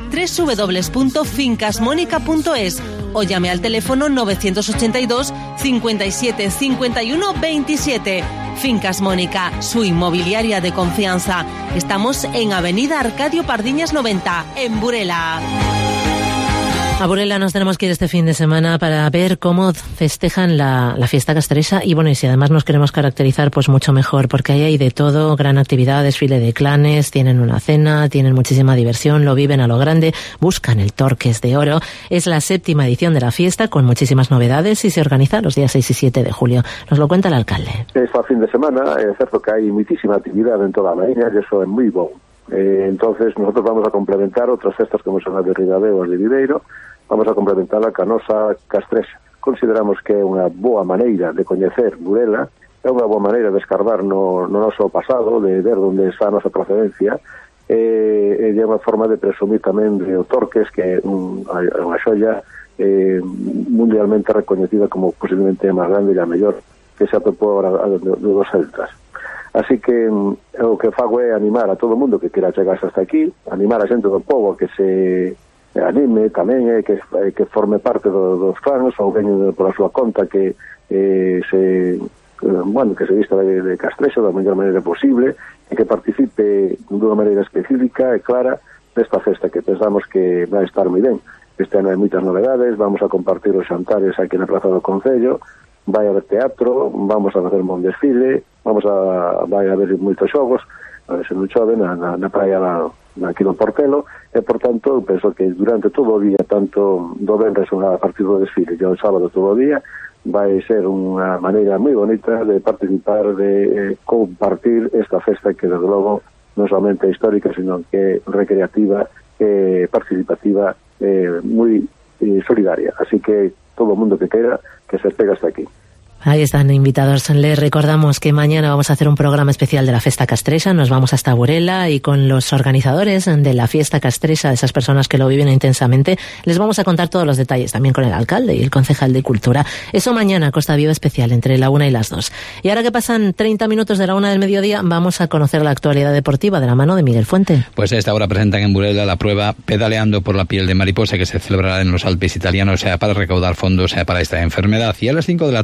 www.fincasmonica.es o llame al teléfono 982 57 51 27. Fincas Mónica, su inmobiliaria de confianza. Estamos en Avenida Arcadio Pardiñas 90, en Burela. A Burela nos tenemos que ir este fin de semana para ver cómo festejan la fiesta castrexa, y bueno, y si además nos queremos caracterizar, pues mucho mejor, porque ahí hay de todo, gran actividad, desfile de clanes, tienen una cena, tienen muchísima diversión, lo viven a lo grande, buscan el Torques de Oro. Es la 7ª edición de la fiesta, con muchísimas novedades, y se organiza los días 6 y 7 de julio. Nos lo cuenta el alcalde. Este fin de semana é certo que hai muchísima actividade en toda a Mariña, e eso é moi bon. Entonces nosotros vamos a complementar outras festas como son as de Ridadeo e as de Viveiro. Vamos a complementarla ca nosa castrexa. Consideramos que é unha boa maneira de coñecer Burela, é unha boa maneira de escarbar no noso pasado, de ver onde está a nosa procedencia, e é unha forma de presumir tamén de o Torques, que é unha xoia mundialmente recoñecida como posiblemente a máis grande e a mellor que se atopou agora dos celtas. Así que o que fago é animar a todo o mundo que queira chegarse hasta aquí, animar a xente do pobo que se anime tamén, que forme parte dos clans, ou veñen pola súa conta, que se vista de castrexa da mellor maneira posible, e que participe dunha maneira específica e clara desta festa, que pensamos que vai estar moi ben. Este ano hai moitas novedades, vamos a compartir os xantares aquí na Praza do Concello, vai haber teatro, vamos a facer un desfile, vai haber moitos xogos, a ver se non chove na praia aquí no Portelo, e por tanto penso que durante todo o día, tanto do venres a partir do desfile e o sábado todo o día, vai ser unha maneira moi bonita de participar, de compartir esta festa que desde logo non somente é histórica, sino que é recreativa, participativa, moi solidaria. Así que todo o mundo que queira que se pega hasta aquí. Ahí están invitados. Les recordamos que mañana vamos a hacer un programa especial de la Festa Castrexa. Nos vamos hasta Burela y con los organizadores de la Fiesta Castrexa, esas personas que lo viven intensamente, les vamos a contar todos los detalles, también con el alcalde y el concejal de Cultura. Eso mañana, Costa Viva Especial, entre la 1 y las 2. Y ahora que pasan 30 minutos de la 1 del mediodía, vamos a conocer la actualidad deportiva de la mano de Miguel Fuente. Pues a esta hora presentan en Burela la prueba Pedaleando por la piel de mariposa, que se celebrará en los Alpes italianos, para recaudar fondos para esta enfermedad. Y a las 5 de la tarde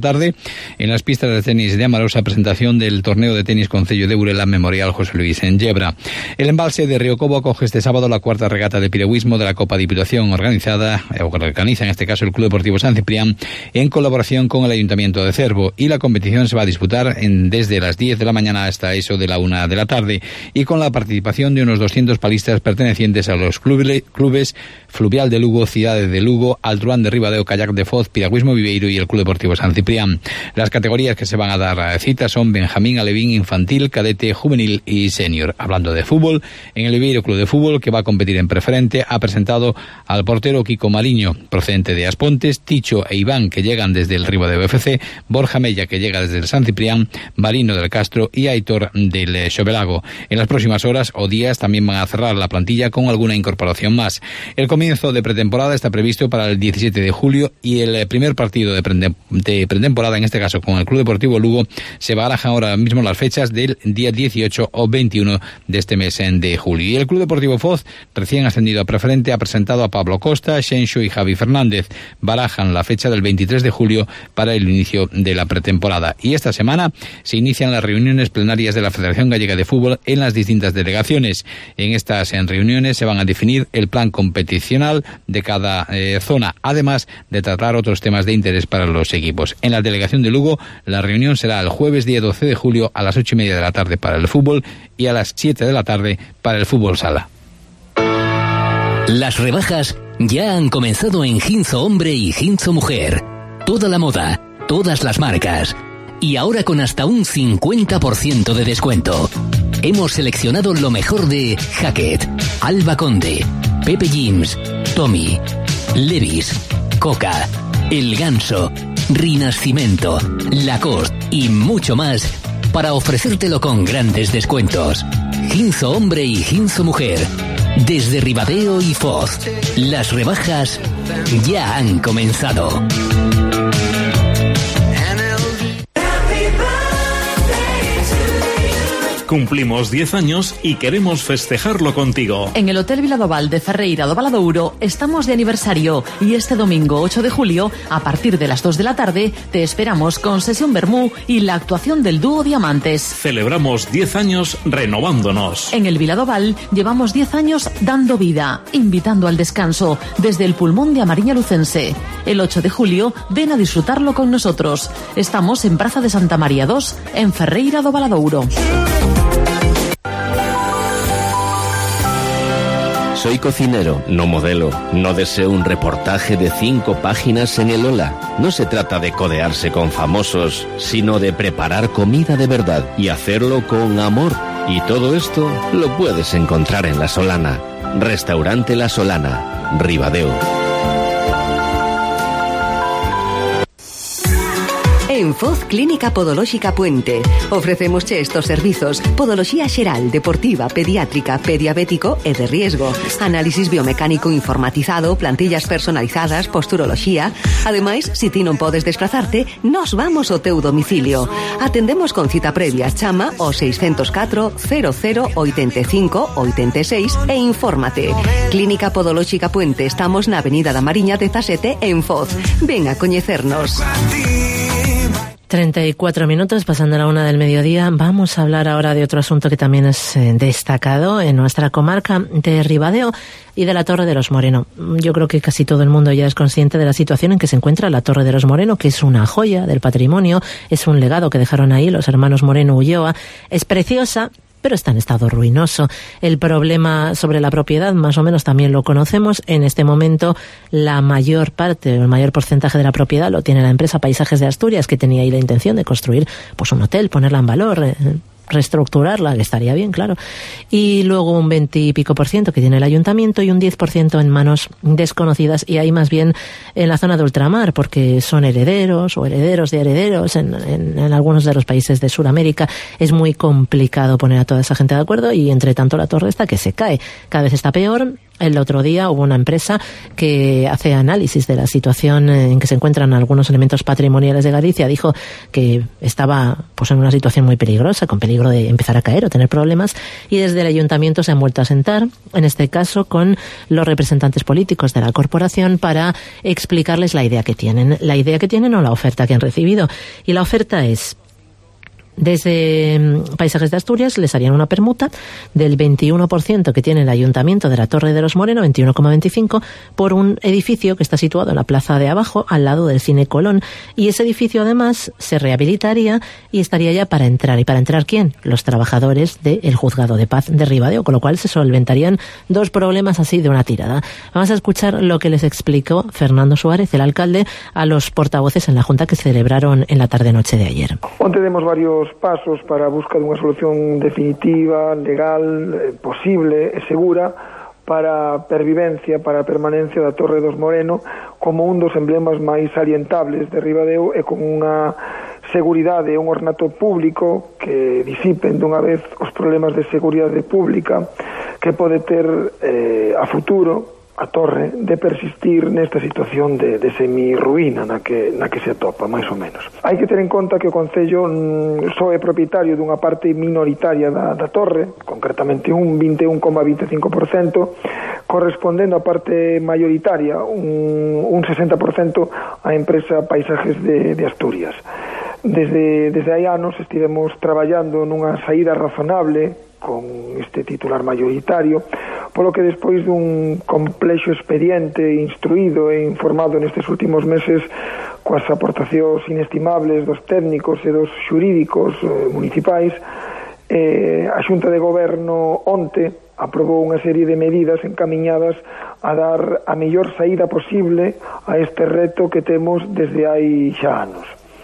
en las pistas de tenis de Amarosa, presentación del torneo de tenis Concello de Burela Memorial José Luis en Yebra. El embalse de Río Cobo acoge este sábado la cuarta regata de piragüismo de la Copa Diputación organiza en este caso el Club Deportivo San Ciprián en colaboración con el Ayuntamiento de Cervo, y la competición se va a disputar desde las 10 de la mañana hasta eso de la 1 de la tarde, y con la participación de unos 200 palistas pertenecientes a los clubes Fluvial de Lugo, Ciudades de Lugo, Altruán de Ribadeo, Kayak de Foz, Piragüismo Viveiro y el Club Deportivo San Ciprián. Las categorías que se van a dar cita son Benjamín, Alevín, Infantil, Cadete, Juvenil y Senior. Hablando de fútbol, en el Viveiro Club de Fútbol, que va a competir en preferente, ha presentado al portero Kiko Mariño, procedente de Aspontes, Ticho e Iván, que llegan desde el Ribadeo FC, Borja Mella, que llega desde el San Ciprián, Marino del Castro y Aitor del Xovelago. En las próximas horas o días también van a cerrar la plantilla con alguna incorporación más. El comienzo de pretemporada está previsto para el 17 de julio y el primer partido de pretemporada, en este caso con el Club Deportivo Lugo, se barajan ahora mismo las fechas del día 18 o 21 de este mes de julio. Y el Club Deportivo Foz, recién ascendido a preferente, ha presentado a Pablo Costa, Xenxo y Javi Fernández. Barajan la fecha del 23 de julio para el inicio de la pretemporada. Y esta semana se inician las reuniones plenarias de la Federación Gallega de Fútbol en las distintas delegaciones. En estas reuniones se van a definir el plan competicional de cada zona, además de tratar otros temas de interés para los equipos. En la delegación de Lugo, la reunión será el jueves día 12 de julio a las 8:30 de la tarde para el fútbol y a las 7 de la tarde para el fútbol sala. Las rebajas ya han comenzado en Ginzo Hombre y Ginzo Mujer. Toda la moda, todas las marcas. Y ahora con hasta un 50% de descuento. Hemos seleccionado lo mejor de Hackett, Alba Conde, Pepe Jeans, Tommy, Levi's, Coca, El Ganso, Rinascimento, Lacoste y mucho más para ofrecértelo con grandes descuentos. Ginzo Hombre y Ginzo Mujer. Desde Ribadeo y Foz, las rebajas ya han comenzado. Cumplimos 10 años y queremos festejarlo contigo. En el Hotel Viladoval de Ferreira do Valadouro estamos de aniversario y este domingo 8 de julio, a partir de las 2 de la tarde, te esperamos con sesión vermú y la actuación del dúo Diamantes. Celebramos 10 años renovándonos. En el Viladoval llevamos 10 años dando vida, invitando al descanso desde el pulmón de Amariña Lucense. El 8 de julio, ven a disfrutarlo con nosotros. Estamos en Praza de Santa María 2, en Ferreira do Valadouro. Soy cocinero, no modelo. No deseo un reportaje de 5 páginas en el Ola. No se trata de codearse con famosos, sino de preparar comida de verdad y hacerlo con amor. Y todo esto lo puedes encontrar en La Solana. Restaurante La Solana, Ribadeo. En Foz Clínica Podolóxica Puente ofrecemos estos servizos: podoloxía xeral, deportiva, pediátrica, pediabético e de riesgo, análisis biomecánico informatizado, plantillas personalizadas, posturoloxía. Ademais, si ti non podes desplazarte, nos vamos ao teu domicilio. Atendemos con cita previa. Chama ao 604 00 85 86 e infórmate. Clínica Podolóxica Puente, estamos na Avenida da Mariña 17 en Foz. Ven a coñecernos. 34 minutos, pasando la 1 del mediodía. Vamos a hablar ahora de otro asunto que también es destacado en nuestra comarca de Ribadeo y de la Torre de los Moreno. Yo creo que casi todo el mundo ya es consciente de la situación en que se encuentra la Torre de los Moreno, que es una joya del patrimonio, es un legado que dejaron ahí los hermanos Moreno Ulloa. Es preciosa, pero está en estado ruinoso. El problema sobre la propiedad más o menos también lo conocemos. En este momento la mayor parte, el mayor porcentaje de la propiedad lo tiene la empresa Paisajes de Asturias, que tenía ahí la intención de construir pues un hotel, ponerla en valor, reestructurarla, que estaría bien, claro. Y luego un 20 y pico % que tiene el ayuntamiento y un 10% en manos desconocidas, y ahí más bien en la zona de ultramar, porque son herederos o herederos de herederos en algunos de los países de Sudamérica. Es muy complicado poner a toda esa gente de acuerdo, y entre tanto la torre está que se cae. Cada vez está peor. El otro día hubo una empresa que hace análisis de la situación en que se encuentran algunos elementos patrimoniales de Galicia. Dijo que estaba pues en una situación muy peligrosa, con peligro de empezar a caer o tener problemas, y desde el ayuntamiento se han vuelto a sentar, en este caso con los representantes políticos de la corporación, para explicarles la idea que tienen o la oferta que han recibido. Y la oferta es: desde Paisajes de Asturias les harían una permuta del 21% que tiene el Ayuntamiento de la Torre de los Moreno, 21,25, por un edificio que está situado en la plaza de abajo, al lado del Cine Colón. Y ese edificio, además, se rehabilitaría y estaría ya para entrar. ¿Y para entrar quién? Los trabajadores del Juzgado de Paz de Ribadeo, con lo cual se solventarían dos problemas así de una tirada. Vamos a escuchar lo que les explicó Fernando Suárez, el alcalde, a los portavoces en la Junta que celebraron en la tarde-noche de ayer. Onte demos varios pasos para a busca dunha solución definitiva, legal, posible e segura para a pervivencia, para a permanencia da Torre dos Moreno como un dos emblemas máis salientables de Ribadeo e con unha seguridade e un ornato público que disipen dunha vez os problemas de seguridade pública que pode ter a futuro a torre de persistir nesta situación de semi-ruína na que se atopa, máis ou menos. Hai que ter en conta que o Concello só é propietario dunha parte minoritaria da torre, concretamente un 21,25%, correspondendo á parte mayoritaria, un 60%, á empresa Paisajes de Asturias. Desde hai anos estivemos traballando nunha saída razonable con este titular mayoritario, polo que despois dun complexo expediente instruído e informado nestes últimos meses coas aportacións inestimables dos técnicos e dos xurídicos municipais, a Xunta de Goberno onte aprobou unha serie de medidas encamiñadas a dar a mellor saída posible a este reto que temos desde hai xa anos.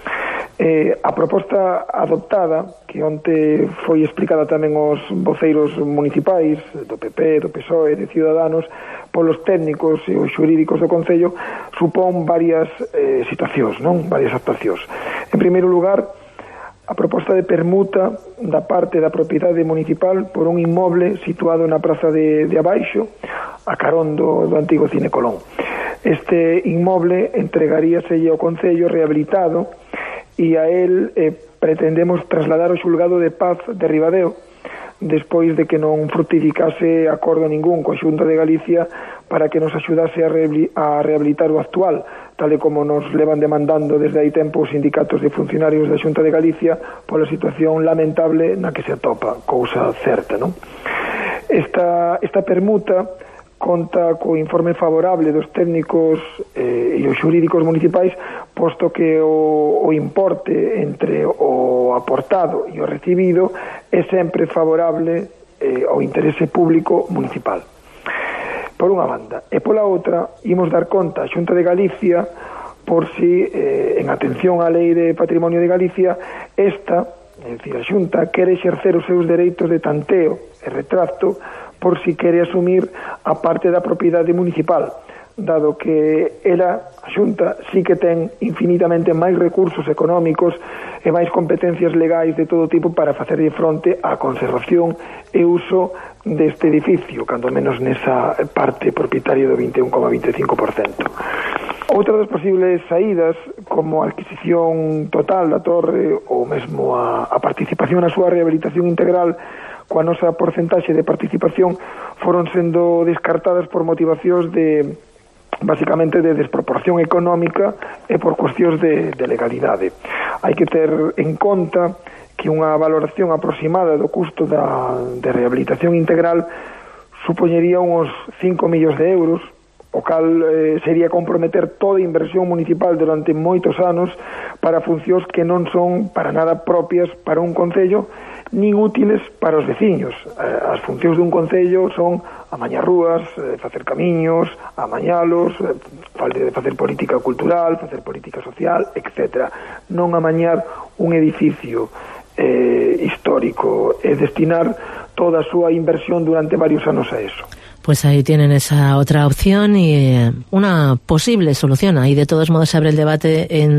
A proposta adoptada, que onte foi explicada tamén aos voceiros municipais do PP, do PSOE, de Ciudadanos, polos técnicos e os xurídicos do Concello, supón varias situacións, non? Varias actuacións. En primeiro lugar, a proposta de permuta da parte da propiedade municipal por un inmoble situado na praza de Abaixo, a carón do antigo Cine Colón. Este inmoble entregaríaselle ao Concello rehabilitado e a él pretendemos trasladar o xulgado de paz de Ribadeo despois de que non fructificase acordo ningún coa Xunta de Galicia para que nos axudase a rehabilitar o actual, tal e como nos levan demandando desde hai tempo os sindicatos de funcionarios da Xunta de Galicia pola situación lamentable na que se atopa, cousa certa, non? Esta permuta conta co informe favorable dos técnicos e os xurídicos municipais, posto que o importe entre o aportado e o recibido é sempre favorable ao interese público municipal. Por unha banda. E pola outra, imos dar conta a Xunta de Galicia por si, en atención á Lei de Patrimonio de Galicia, esta, é dicir, a Xunta, quere exercer os seus dereitos de tanteo e retracto por si quere asumir a parte da propiedade municipal, dado que ela, a Xunta, sí que ten infinitamente máis recursos económicos e máis competencias legais de todo tipo para facerlle fronte á conservación e uso deste edificio, cando menos nesa parte propietaria do 21,25%. Outra das posibles saídas, como a adquisición total da torre ou mesmo a participación na súa rehabilitación integral, coa nosa porcentaxe de participación, foron sendo descartadas por motivacións de, basicamente, de desproporción económica e por cuestións de legalidade. Hai que ter en conta que unha valoración aproximada do custo de rehabilitación integral supoñería uns 5 millóns de euros, o cal sería comprometer toda a inversión municipal durante moitos anos para funcións que non son para nada propias para un concello, nin útiles para os veciños. As funcións dun concello son amañar rúas, facer camiños, amañalos, facer política cultural, facer política social, etc. Non amañar un edificio histórico e destinar toda a súa inversión durante varios anos a eso. Pues ahí tienen esa otra opción y una posible solución. Ahí de todos modos se abre el debate en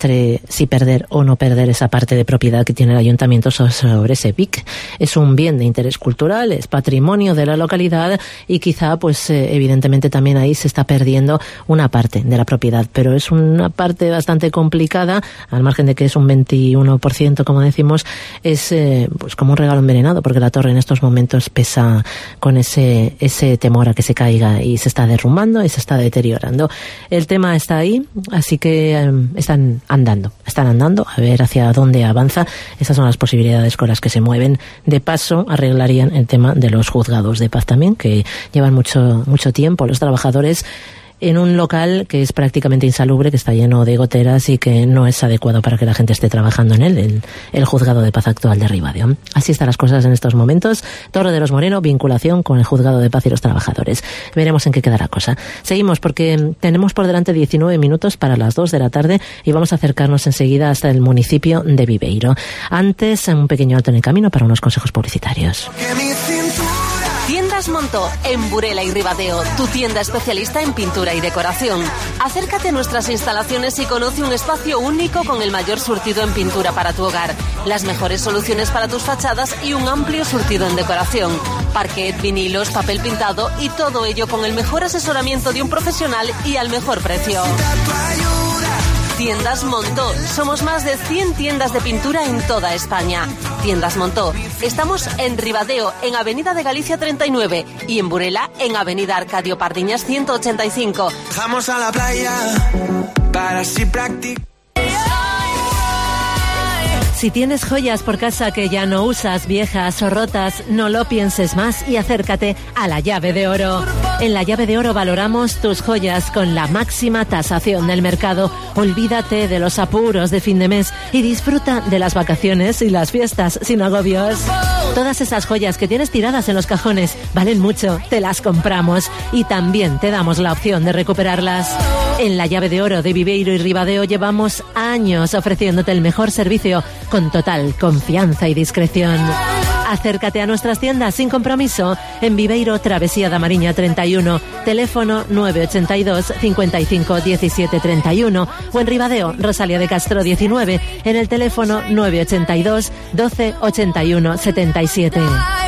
entre si perder o no perder esa parte de propiedad que tiene el ayuntamiento sobre ese BIC. Es un bien de interés cultural, es patrimonio de la localidad y quizá, pues evidentemente también ahí se está perdiendo una parte de la propiedad, pero es una parte bastante complicada, al margen de que es un 21%, como decimos, es pues como un regalo envenenado, porque la torre en estos momentos pesa con ese temor a que se caiga y se está derrumbando y se está deteriorando. El tema está ahí, así que están andando a ver hacia dónde avanza. Esas son las posibilidades con las que se mueven. De paso, arreglarían el tema de los juzgados de paz también, que llevan mucho tiempo los trabajadores en un local que es prácticamente insalubre, que está lleno de goteras y que no es adecuado para que la gente esté trabajando en él, el juzgado de paz actual de Ribadeo. Así están las cosas en estos momentos. Torre de los Moreno, vinculación con el juzgado de paz y los trabajadores. Veremos en qué queda la cosa. Seguimos porque tenemos por delante 19 minutos para las 2 de la tarde y vamos a acercarnos enseguida hasta el municipio de Viveiro. Antes, un pequeño alto en el camino para unos consejos publicitarios. Tiendas Montó, en Burela y Ribadeo, tu tienda especialista en pintura y decoración. Acércate a nuestras instalaciones y conoce un espacio único con el mayor surtido en pintura para tu hogar, las mejores soluciones para tus fachadas y un amplio surtido en decoración. Parquet, vinilos, papel pintado y todo ello con el mejor asesoramiento de un profesional y al mejor precio. Tiendas Montó. Somos más de 100 tiendas de pintura en toda España. Tiendas Montó. Estamos en Ribadeo, en Avenida de Galicia 39 y en Burela, en Avenida Arcadio Pardiñas 185. Vamos a la playa para así practicar. Si tienes joyas por casa que ya no usas, viejas o rotas, no lo pienses más y acércate a La Llave de Oro. En La Llave de Oro valoramos tus joyas con la máxima tasación del mercado. Olvídate de los apuros de fin de mes y disfruta de las vacaciones y las fiestas sin agobios. Todas esas joyas que tienes tiradas en los cajones valen mucho, te las compramos y también te damos la opción de recuperarlas. En La Llave de Oro de Viveiro y Ribadeo llevamos años ofreciéndote el mejor servicio con total confianza y discreción. Acércate a nuestras tiendas sin compromiso en Viveiro, Travesía da Mariña 31, teléfono 982 55 17 31 o en Ribadeo, Rosalía de Castro 19, en el teléfono 982 12 81 77.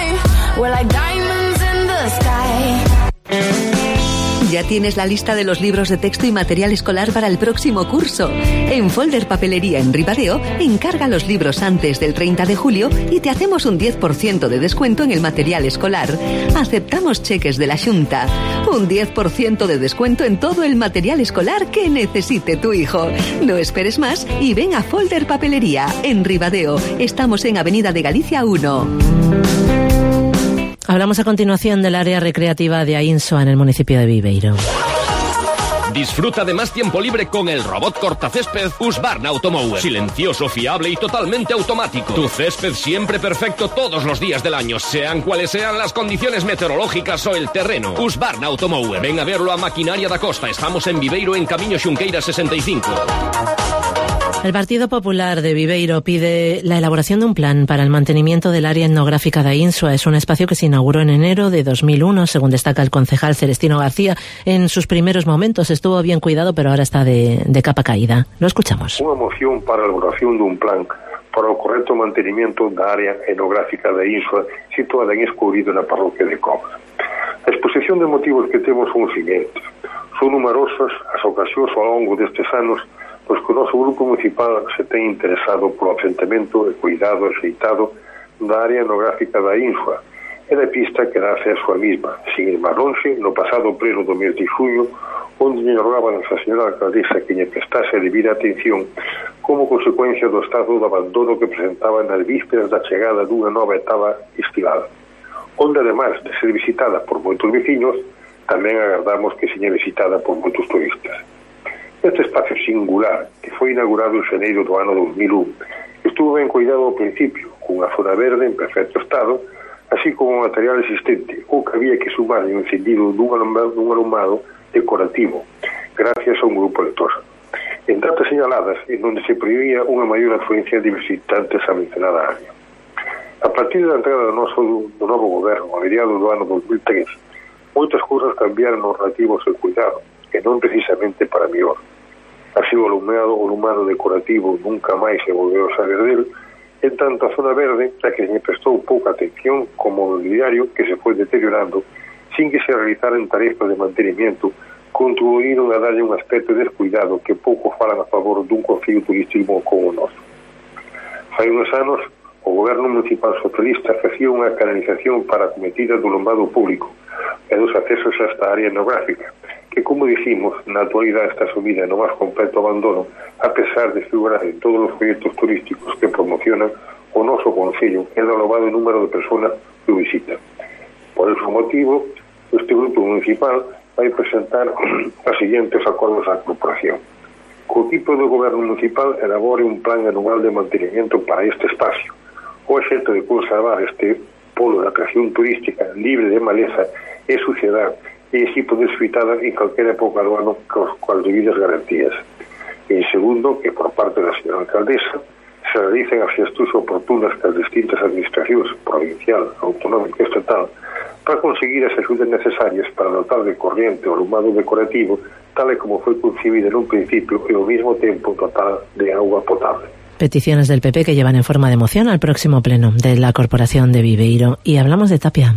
¿Ya tienes la lista de los libros de texto y material escolar para el próximo curso? En Folder Papelería en Ribadeo, encarga los libros antes del 30 de julio y te hacemos un 10% de descuento en el material escolar. Aceptamos cheques de la Xunta. Un 10% de descuento en todo el material escolar que necesite tu hijo. No esperes más y ven a Folder Papelería en Ribadeo. Estamos en Avenida de Galicia 1. Hablamos a continuación del área recreativa de Ainsua en el municipio de Viveiro. Disfruta de más tiempo libre con el robot cortacésped Husqvarna Automower. Silencioso, fiable y totalmente automático. Tu césped siempre perfecto todos los días del año, sean cuales sean las condiciones meteorológicas o el terreno. Husqvarna Automower. Ven a verlo a Maquinaria da Costa. Estamos en Viveiro, en Camiño Xunqueira 65. El Partido Popular de Viveiro pide la elaboración de un plan para el mantenimiento del área etnográfica de Ainsua. Es un espacio que se inauguró en enero de 2001, según destaca el concejal Celestino García. En sus primeros momentos estuvo bien cuidado, pero ahora está de capa caída. Lo escuchamos. Unha moción para a elaboración dun plan para o correcto mantenimiento da área etnográfica de Ainsua, situada en Escourido, na parroquia de Cobra. A exposición de motivos que temos son os seguintes. Son numerosas as ocasións ao longo destes anos pois que o noso grupo municipal se ten interesado polo asentamento e cuidado axeitado da área etnográfica da Ainsua e da pista que dá acceso a mesma. Sin ir máis longe, no pasado pleno do mes de xullo, onde lle rogaba a Nosa Señora Alcaldesa que lle prestase a debida atención como consecuencia do estado de abandono que presentaba nas vísperas da chegada dunha nova etapa estival, onde, además de ser visitada por moitos veciños, tamén agardamos que seña visitada por moitos turistas. Este espacio singular, que foi inaugurado en xaneiro do ano 2001, estuvo ben cuidado ao principio, cunha zona verde en perfecto estado, así como o material existente, o que había que sumar o encendido dun alumbrado decorativo, gracias a un grupo lector. En datas señaladas, en donde se prevía unha maior afluencia de visitantes a mencionada área. A partir da entrada do novo goberno, a mediados do ano 2003, moitas cousas cambiaron nos relativos ao cuidado, e non precisamente para mellor. Así o alumado decorativo nunca máis se volveu a saber del. En tanto, a zona verde, a que se prestou pouca atención como mobiliario que se foi deteriorando sin que se realizaran tarefas de mantenimiento, contribuíron a darlle un aspecto descuidado que pouco falan a favor dun concello turístico como o noso. Hai uns anos, o goberno municipal socialista facía unha canalización para a cometida do lombado público e dos accesos a esta área etnográfica, que, como dicimos, na actualidade está sumida no máis completo abandono, a pesar de figurar en todos os proxectos turísticos que promocionan o noso concello e do elevado número de persoas que o visitan. Por ese motivo, este grupo municipal vai presentar os seguintes acordos á corporación. Co equipo do goberno municipal elabore un plan anual de mantenimiento para este espacio, o excepto de conservar este polo de atracción turística libre de maleza e suciedade e así poder disfrutada en calquera época do ano coas debidas garantías. En segundo, que por parte da señora alcaldesa se realicen as xestos oportunas que as distintas administracións provincial, autonómica e estatal para conseguir as axudas necesarias para dotar de corriente o alumado decorativo tal e como foi concebida en un principio e ao mesmo tempo dotar de agua potable. Peticiones del PP que llevan en forma de moción al próximo pleno de la Corporación de Viveiro. Y hablamos de Tapia.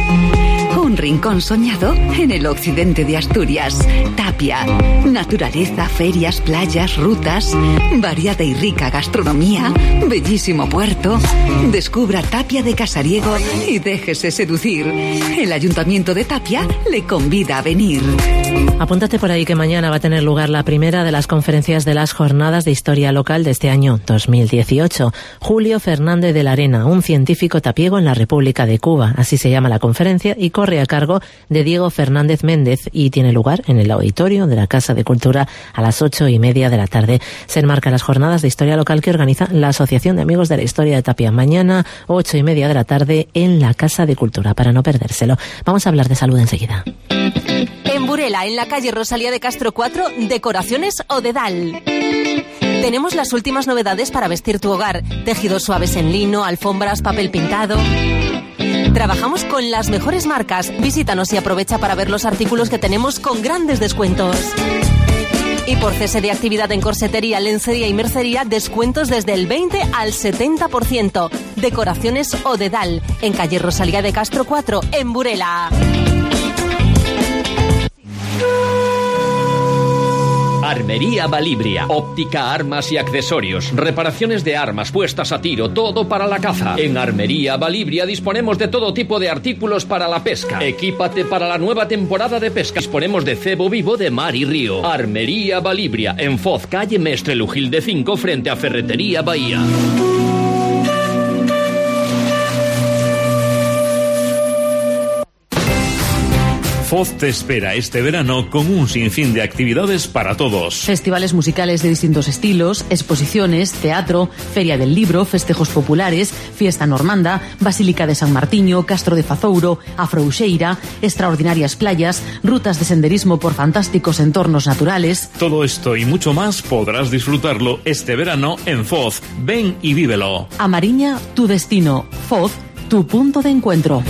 Un rincón soñado en el occidente de Asturias. Tapia. Naturaleza, ferias, playas, rutas, variada y rica gastronomía, bellísimo puerto. Descubra Tapia de Casariego y déjese seducir. El Ayuntamiento de Tapia le convida a venir. Apúntate por ahí que mañana va a tener lugar la primera de las conferencias de las Jornadas de Historia Local de este año 2018. Julio Fernández de la Arena, un científico tapiego en la República de Cuba. Así se llama la conferencia y corre a cargo de Diego Fernández Méndez y tiene lugar en el auditorio de la Casa de Cultura a las 8:30 de la tarde. Se enmarca las Jornadas de Historia Local que organiza la Asociación de Amigos de la Historia de Tapia. Mañana 8:30 de la tarde en la Casa de Cultura, para no perdérselo. Vamos a hablar de salud enseguida. En Burela, en la calle Rosalía de Castro 4, decoraciones Odedal. Tenemos las últimas novedades para vestir tu hogar. Tejidos suaves en lino, alfombras, papel pintado. Trabajamos con las mejores marcas. Visítanos y aprovecha para ver los artículos que tenemos con grandes descuentos. Y por cese de actividad en corsetería, lencería y mercería, descuentos desde el 20 al 70%. Decoraciones Odedal, en calle Rosalía de Castro 4, en Burela. Armería Balibria, óptica, armas y accesorios, reparaciones de armas, puestas a tiro, todo para la caza. En Armería Balibria disponemos de todo tipo de artículos para la pesca. Equípate para la nueva temporada de pesca. Disponemos de cebo vivo de mar y río. Armería Balibria, en Foz, calle Mestre Lujilde 5, frente a Ferretería Bahía. Foz te espera este verano con un sinfín de actividades para todos. Festivales musicales de distintos estilos, exposiciones, teatro, feria del libro, festejos populares, fiesta normanda, Basílica de San Martiño, Castro de Fazouro, Afrouxeira, extraordinarias playas, rutas de senderismo por fantásticos entornos naturales. Todo esto y mucho más podrás disfrutarlo este verano en Foz. Ven y vívelo. Amariña, tu destino. Foz, tu punto de encuentro.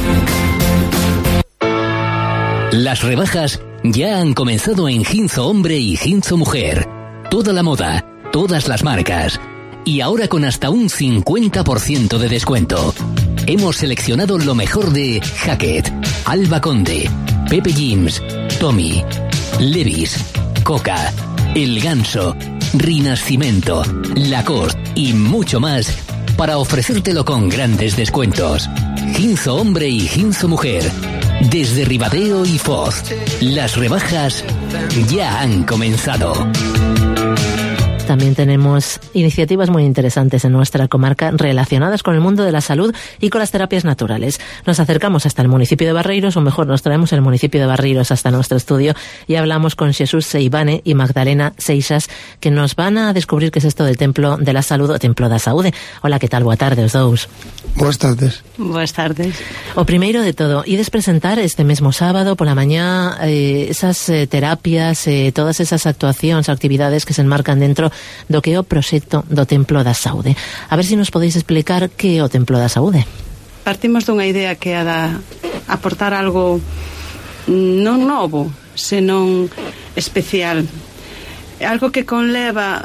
Las rebajas ya han comenzado en Ginzo Hombre y Ginzo Mujer. Toda la moda, todas las marcas. Y ahora con hasta un 50% de descuento. Hemos seleccionado lo mejor de Hackett, Alba Conde, Pepe Jeans, Tommy, Levi's, Coca, El Ganso, Rinascimento, Lacoste y mucho más para ofrecértelo con grandes descuentos. Ginzo Hombre y Ginzo Mujer. Desde Ribadeo y Foz, las rebajas ya han comenzado. También tenemos iniciativas muy interesantes en nuestra comarca relacionadas con el mundo de la salud y con las terapias naturales. Nos acercamos hasta el municipio de Barreiros, o mejor, nos traemos el municipio de Barreiros hasta nuestro estudio y hablamos con Jesús Seivane y Magdalena Seixas, que nos van a descubrir qué es esto del Templo de la Salud o Templo da Saúde. Hola, ¿qué tal? Boa tarde, os dous. Boas tardes. Boas tardes. O primeiro de todo, ides presentar este mesmo sábado pola mañá esas terapias, todas esas actuacións, actividades que se enmarcan dentro do que é o proxecto do Templo da Saúde. A ver se nos podéis explicar que é o Templo da Saúde. Partimos dunha idea que é a aportar algo non novo, senón especial. algo que conleva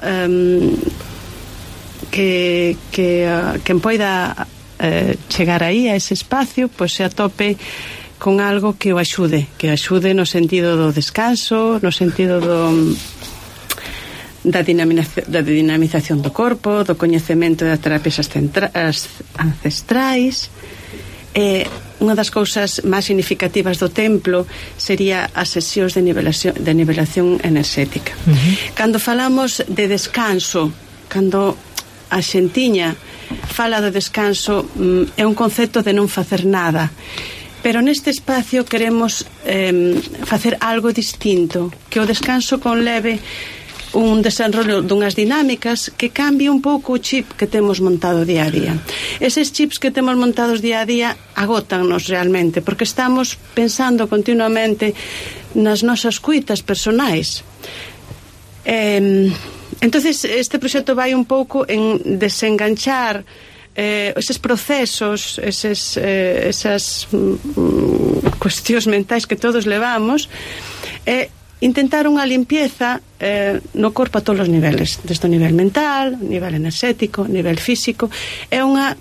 que quen poida chegar aí a ese espacio, pois se atope con algo que o axude no sentido do descanso, no sentido da dinamización do corpo, do coñecemento das terapias ancestrais. Unha das cousas máis significativas do templo sería as sesións de nivelación enerxética. Cando falamos de descanso, cando a xentiña fala do descanso, é un concepto de non facer nada, pero neste espacio queremos facer algo distinto, que o descanso conleve un desenrollo dunhas dinámicas que cambie un pouco o chip que temos montado día a día. Eses chips que temos montados día a día agótannos realmente, porque estamos pensando continuamente nas nosas cuitas personais. Entonces este proxecto vai un pouco en desenganchar eses procesos, esas cuestións mentais que todos levamos, intentar unha limpieza no corpo a todos os niveles, desde o nivel mental, nivel enerxético, nivel físico. É unha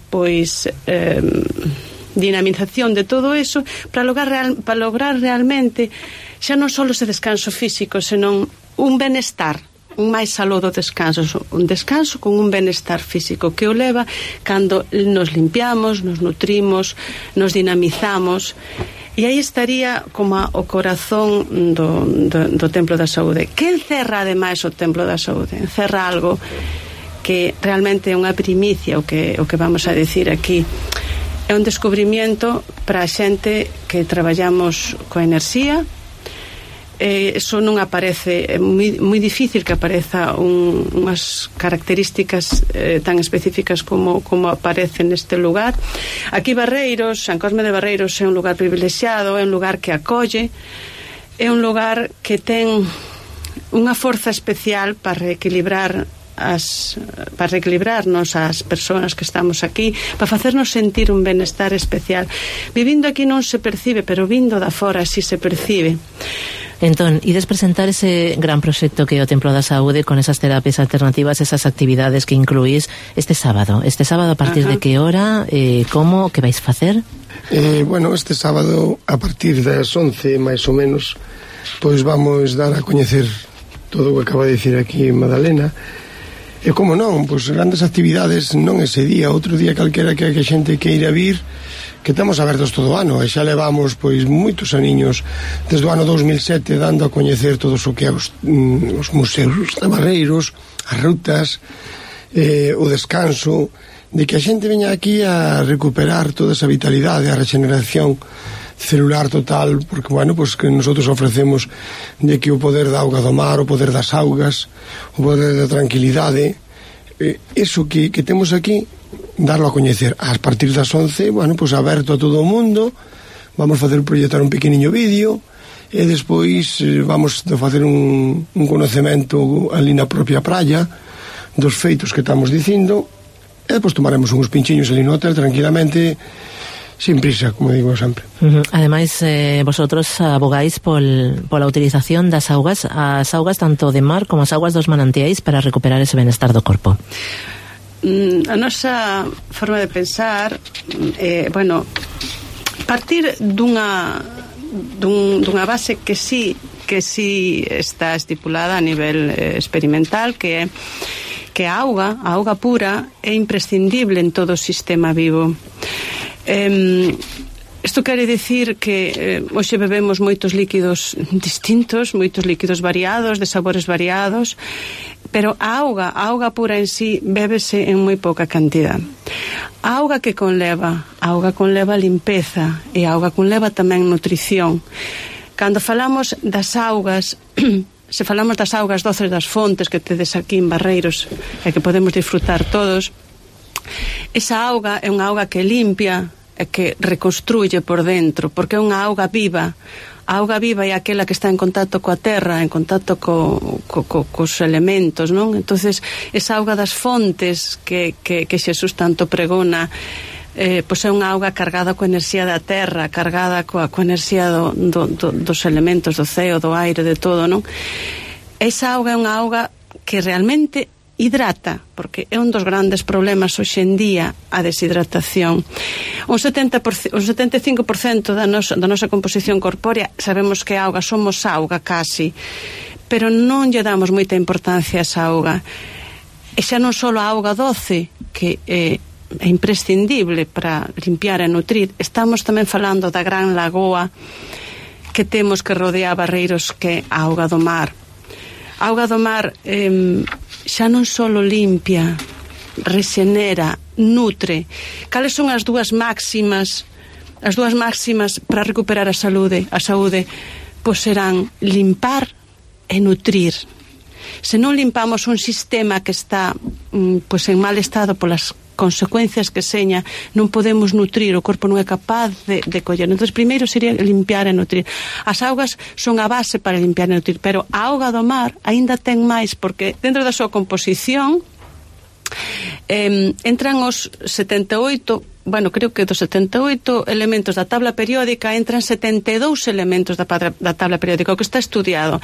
dinamización de todo eso para lograr realmente xa non só ese descanso físico, senón un benestar, un máis aló do descanso, un descanso con un benestar físico que o leva cando nos limpiamos, nos nutrimos, nos dinamizamos. E aí estaría como o corazón do Templo da Saúde. Que encerra ademais o Templo da Saúde? Encerra algo que realmente é unha primicia, o que vamos a decir aquí. É un descubrimiento para a xente que traballamos coa enerxía. Eso non aparece, é moi difícil que apareza unhas características tan específicas como aparece neste lugar. Aquí Barreiros, San Cosme de Barreiros é un lugar privilexiado, é un lugar que acolle, é un lugar que ten unha forza especial para reequilibrarnos as persoas que estamos aquí, para facernos sentir un benestar especial. Vivindo aquí non se percibe, pero vindo da fora sí se percibe. Entón, ides presentar ese gran proxecto que é o Templo da Saúde con esas terapias alternativas, esas actividades que incluís este sábado a partir de que hora, como, que vais facer? Bueno, este sábado a partir das 11 máis ou menos, pois vamos dar a coñecer todo o que acaba de dicir aquí Madalena. E como non, pois grandes actividades non ese día, outro día calquera que a xente queira vir, que estamos abertos todo o ano, e xa levamos pois moitos aniños desde o ano 2007 dando a coñecer todos o que é os museos de Barreiros, as rutas, o descanso, de que a xente veña aquí a recuperar toda esa vitalidade, a regeneración celular total, porque, bueno, pues que nosotros ofrecemos de que o poder da auga do mar, o poder das augas, o poder da tranquilidade, eso que temos aquí, darlo a coñecer a partir das 11, bueno, pues aberto a todo o mundo. Vamos proxectar un pequeniño vídeo e despois vamos a facer un conocemento ali na propia praia dos feitos que estamos dicindo, e depois tomaremos uns pinchiños ali no hotel tranquilamente, sin prisa, como digo sempre. Ademais, vosotros abogáis pola utilización das augas, as augas tanto de mar como as augas dos manantiais para recuperar ese benestar do corpo. A nosa forma de pensar bueno, partir dunha base que sí está estipulada a nivel experimental, que a auga pura é imprescindible en todo o sistema vivo. Isto quere dicir que hoxe bebemos moitos líquidos distintos, moitos líquidos variados, de sabores variados, pero a auga pura en sí bébese en moi pouca cantidad. A auga que conleva limpeza, e a auga conleva tamén nutrición. Cando falamos das augas, se falamos das augas doces das fontes que tedes aquí en Barreiros e que podemos disfrutar todos, esa auga é unha auga que limpia e que reconstruye por dentro, porque é unha auga viva. A auga viva é aquela que está en contacto coa terra, en contacto cos elementos, non? Entonces, esa auga das fontes que Xesús tanto pregona, pois é unha auga cargada coa enerxía da terra, cargada coa enerxía dos elementos, do ceo, do aire, de todo, non? esa auga é unha auga que realmente hidrata, porque é un dos grandes problemas hoxe en día, a deshidratación. Un 75% da nosa composición corpórea sabemos que auga, somos auga casi, pero non lle damos moita importancia a esa auga. E xa non só a auga doce, que é imprescindible para limpiar e nutrir, estamos tamén falando da gran lagoa que temos que rodear Barreiros, que é a auga do mar. A auga do mar xa non só limpia, rexenera, nutre. Cales son as dúas máximas para recuperar a saúde? Pois serán limpar e nutrir. Se non limpamos un sistema que está pois en mal estado polas consecuencias que seña, non podemos nutrir, o corpo non é capaz de coller. Entón, primeiro sería limpiar e nutrir. As augas son a base para limpiar e nutrir, pero a auga do mar aínda ten máis, porque dentro da súa composición entran os 78, bueno, creo que dos 78 elementos da tabla periódica entran 72 elementos da tabla periódica, o que está estudiado.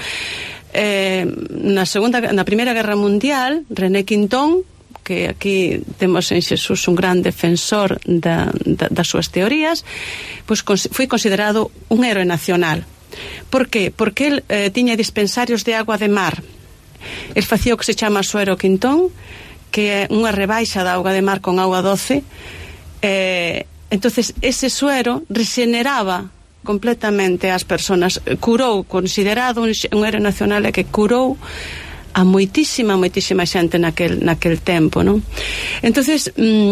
Na Primeira Guerra Mundial, René Quintón, que aquí temos en Xesús un gran defensor das súas teorías, pois foi considerado un héroe nacional. Por qué? Porque el tiña dispensarios de agua de mar. El facía o que se chama suero Quintón, que é unha rebaixa da auga de mar con auga doce. Entonces ese suero rexeneraba completamente as persoas, curou, considerado un héroe nacional, que curou a moitísima xente naquel tempo, non? Entonces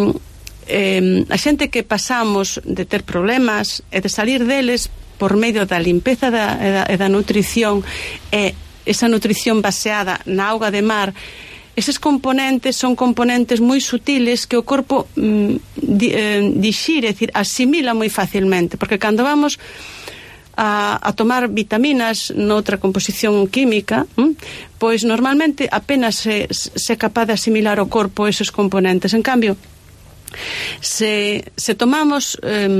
a xente que pasamos de ter problemas e de salir deles por medio da limpeza e da nutrición, e esa nutrición baseada na auga de mar, eses componentes son componentes moi sutiles que o corpo dixire, é dicir, asimila moi facilmente, porque cando vamos a tomar vitaminas noutra composición química, pois normalmente apenas se capaz de asimilar o corpo esos componentes. En cambio, se tomamos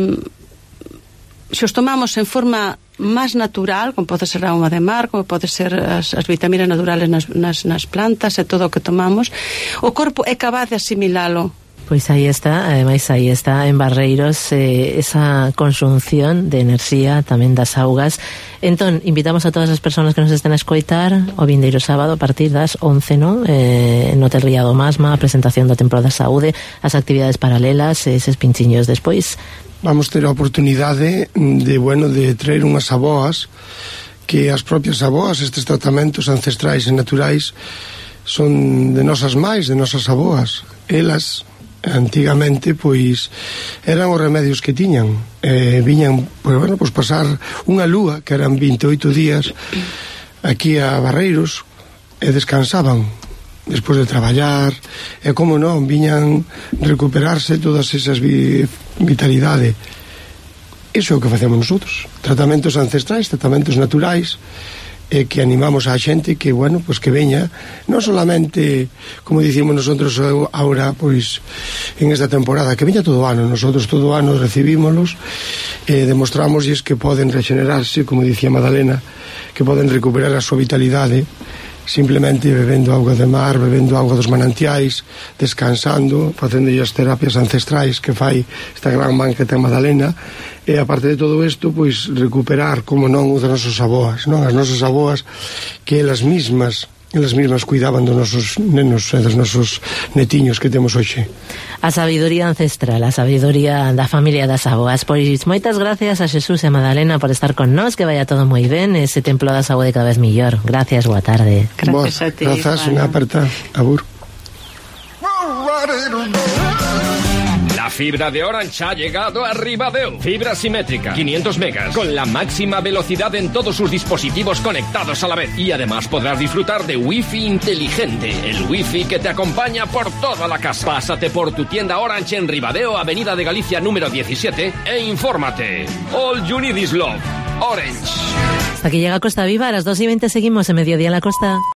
se os tomamos en forma máis natural, como pode ser a auga de mar, como pode ser as vitaminas naturales nas plantas e todo o que tomamos, o corpo é capaz de asimilalo. Pois aí está, ademais aí está en Barreiros esa consunción de enerxía tamén das augas. Entón, invitamos a todas as persoas que nos estén a escoitar o vindeiro sábado a partir das 11, non? No Hotel Ría do Masma, a presentación do Templo da Saúde, as actividades paralelas, eses pinchiños despois. Vamos ter a oportunidade de traer unhas aboas, que as propias aboas, estes tratamentos ancestrais e naturais, son de nosas mães, de nosas aboas. Elas antigamente pois eran os remedios que tiñan, viñan pois pasar unha lúa, que eran 28 días aquí a Barreiros, e descansaban despois de traballar, e como non, viñan recuperarse todas esas vitalidade. Iso é o que facemos nosotros, tratamentos ancestrais, tratamentos naturais, que animamos a xente que, bueno, pues que veña, non solamente, como dicimos nosotros ahora, pois, en esta temporada, que veña todo o ano. Nosotros todo o ano recibímolos, demostramosles que poden regenerarse, como dicía Madalena, que poden recuperar a súa vitalidade, simplemente bebendo auga de mar, bebendo auga dos manantiais, descansando, facendo as terapias ancestrais que fai esta gran man que ten Madalena, e aparte de todo isto, pois recuperar, como non, os nosos aboas, non? As nosas aboas que elas mismas cuidaban dos nosos nenos e dos nosos netiños que temos hoxe. A sabiduría ancestral, a sabiduría da familia das aboas. Pois moitas gracias a Xesús e a Madalena por estar con nós, que vaya todo moi ben, ese Templo da Saúde cada vez millor. Gracias, boa tarde. Gracias a ti. Grazas, unha aperta. Abur. La fibra de Orange ha llegado a Ribadeo. Fibra simétrica, 500 megas, con la máxima velocidad en todos sus dispositivos conectados a la vez. Y además podrás disfrutar de Wi-Fi inteligente, el Wi-Fi que te acompaña por toda la casa. Pásate por tu tienda Orange en Ribadeo, Avenida de Galicia número 17, e infórmate. All you need is love. Orange. Hasta aquí llega Costa Viva, a las 2:20 seguimos en Mediodía en la Costa.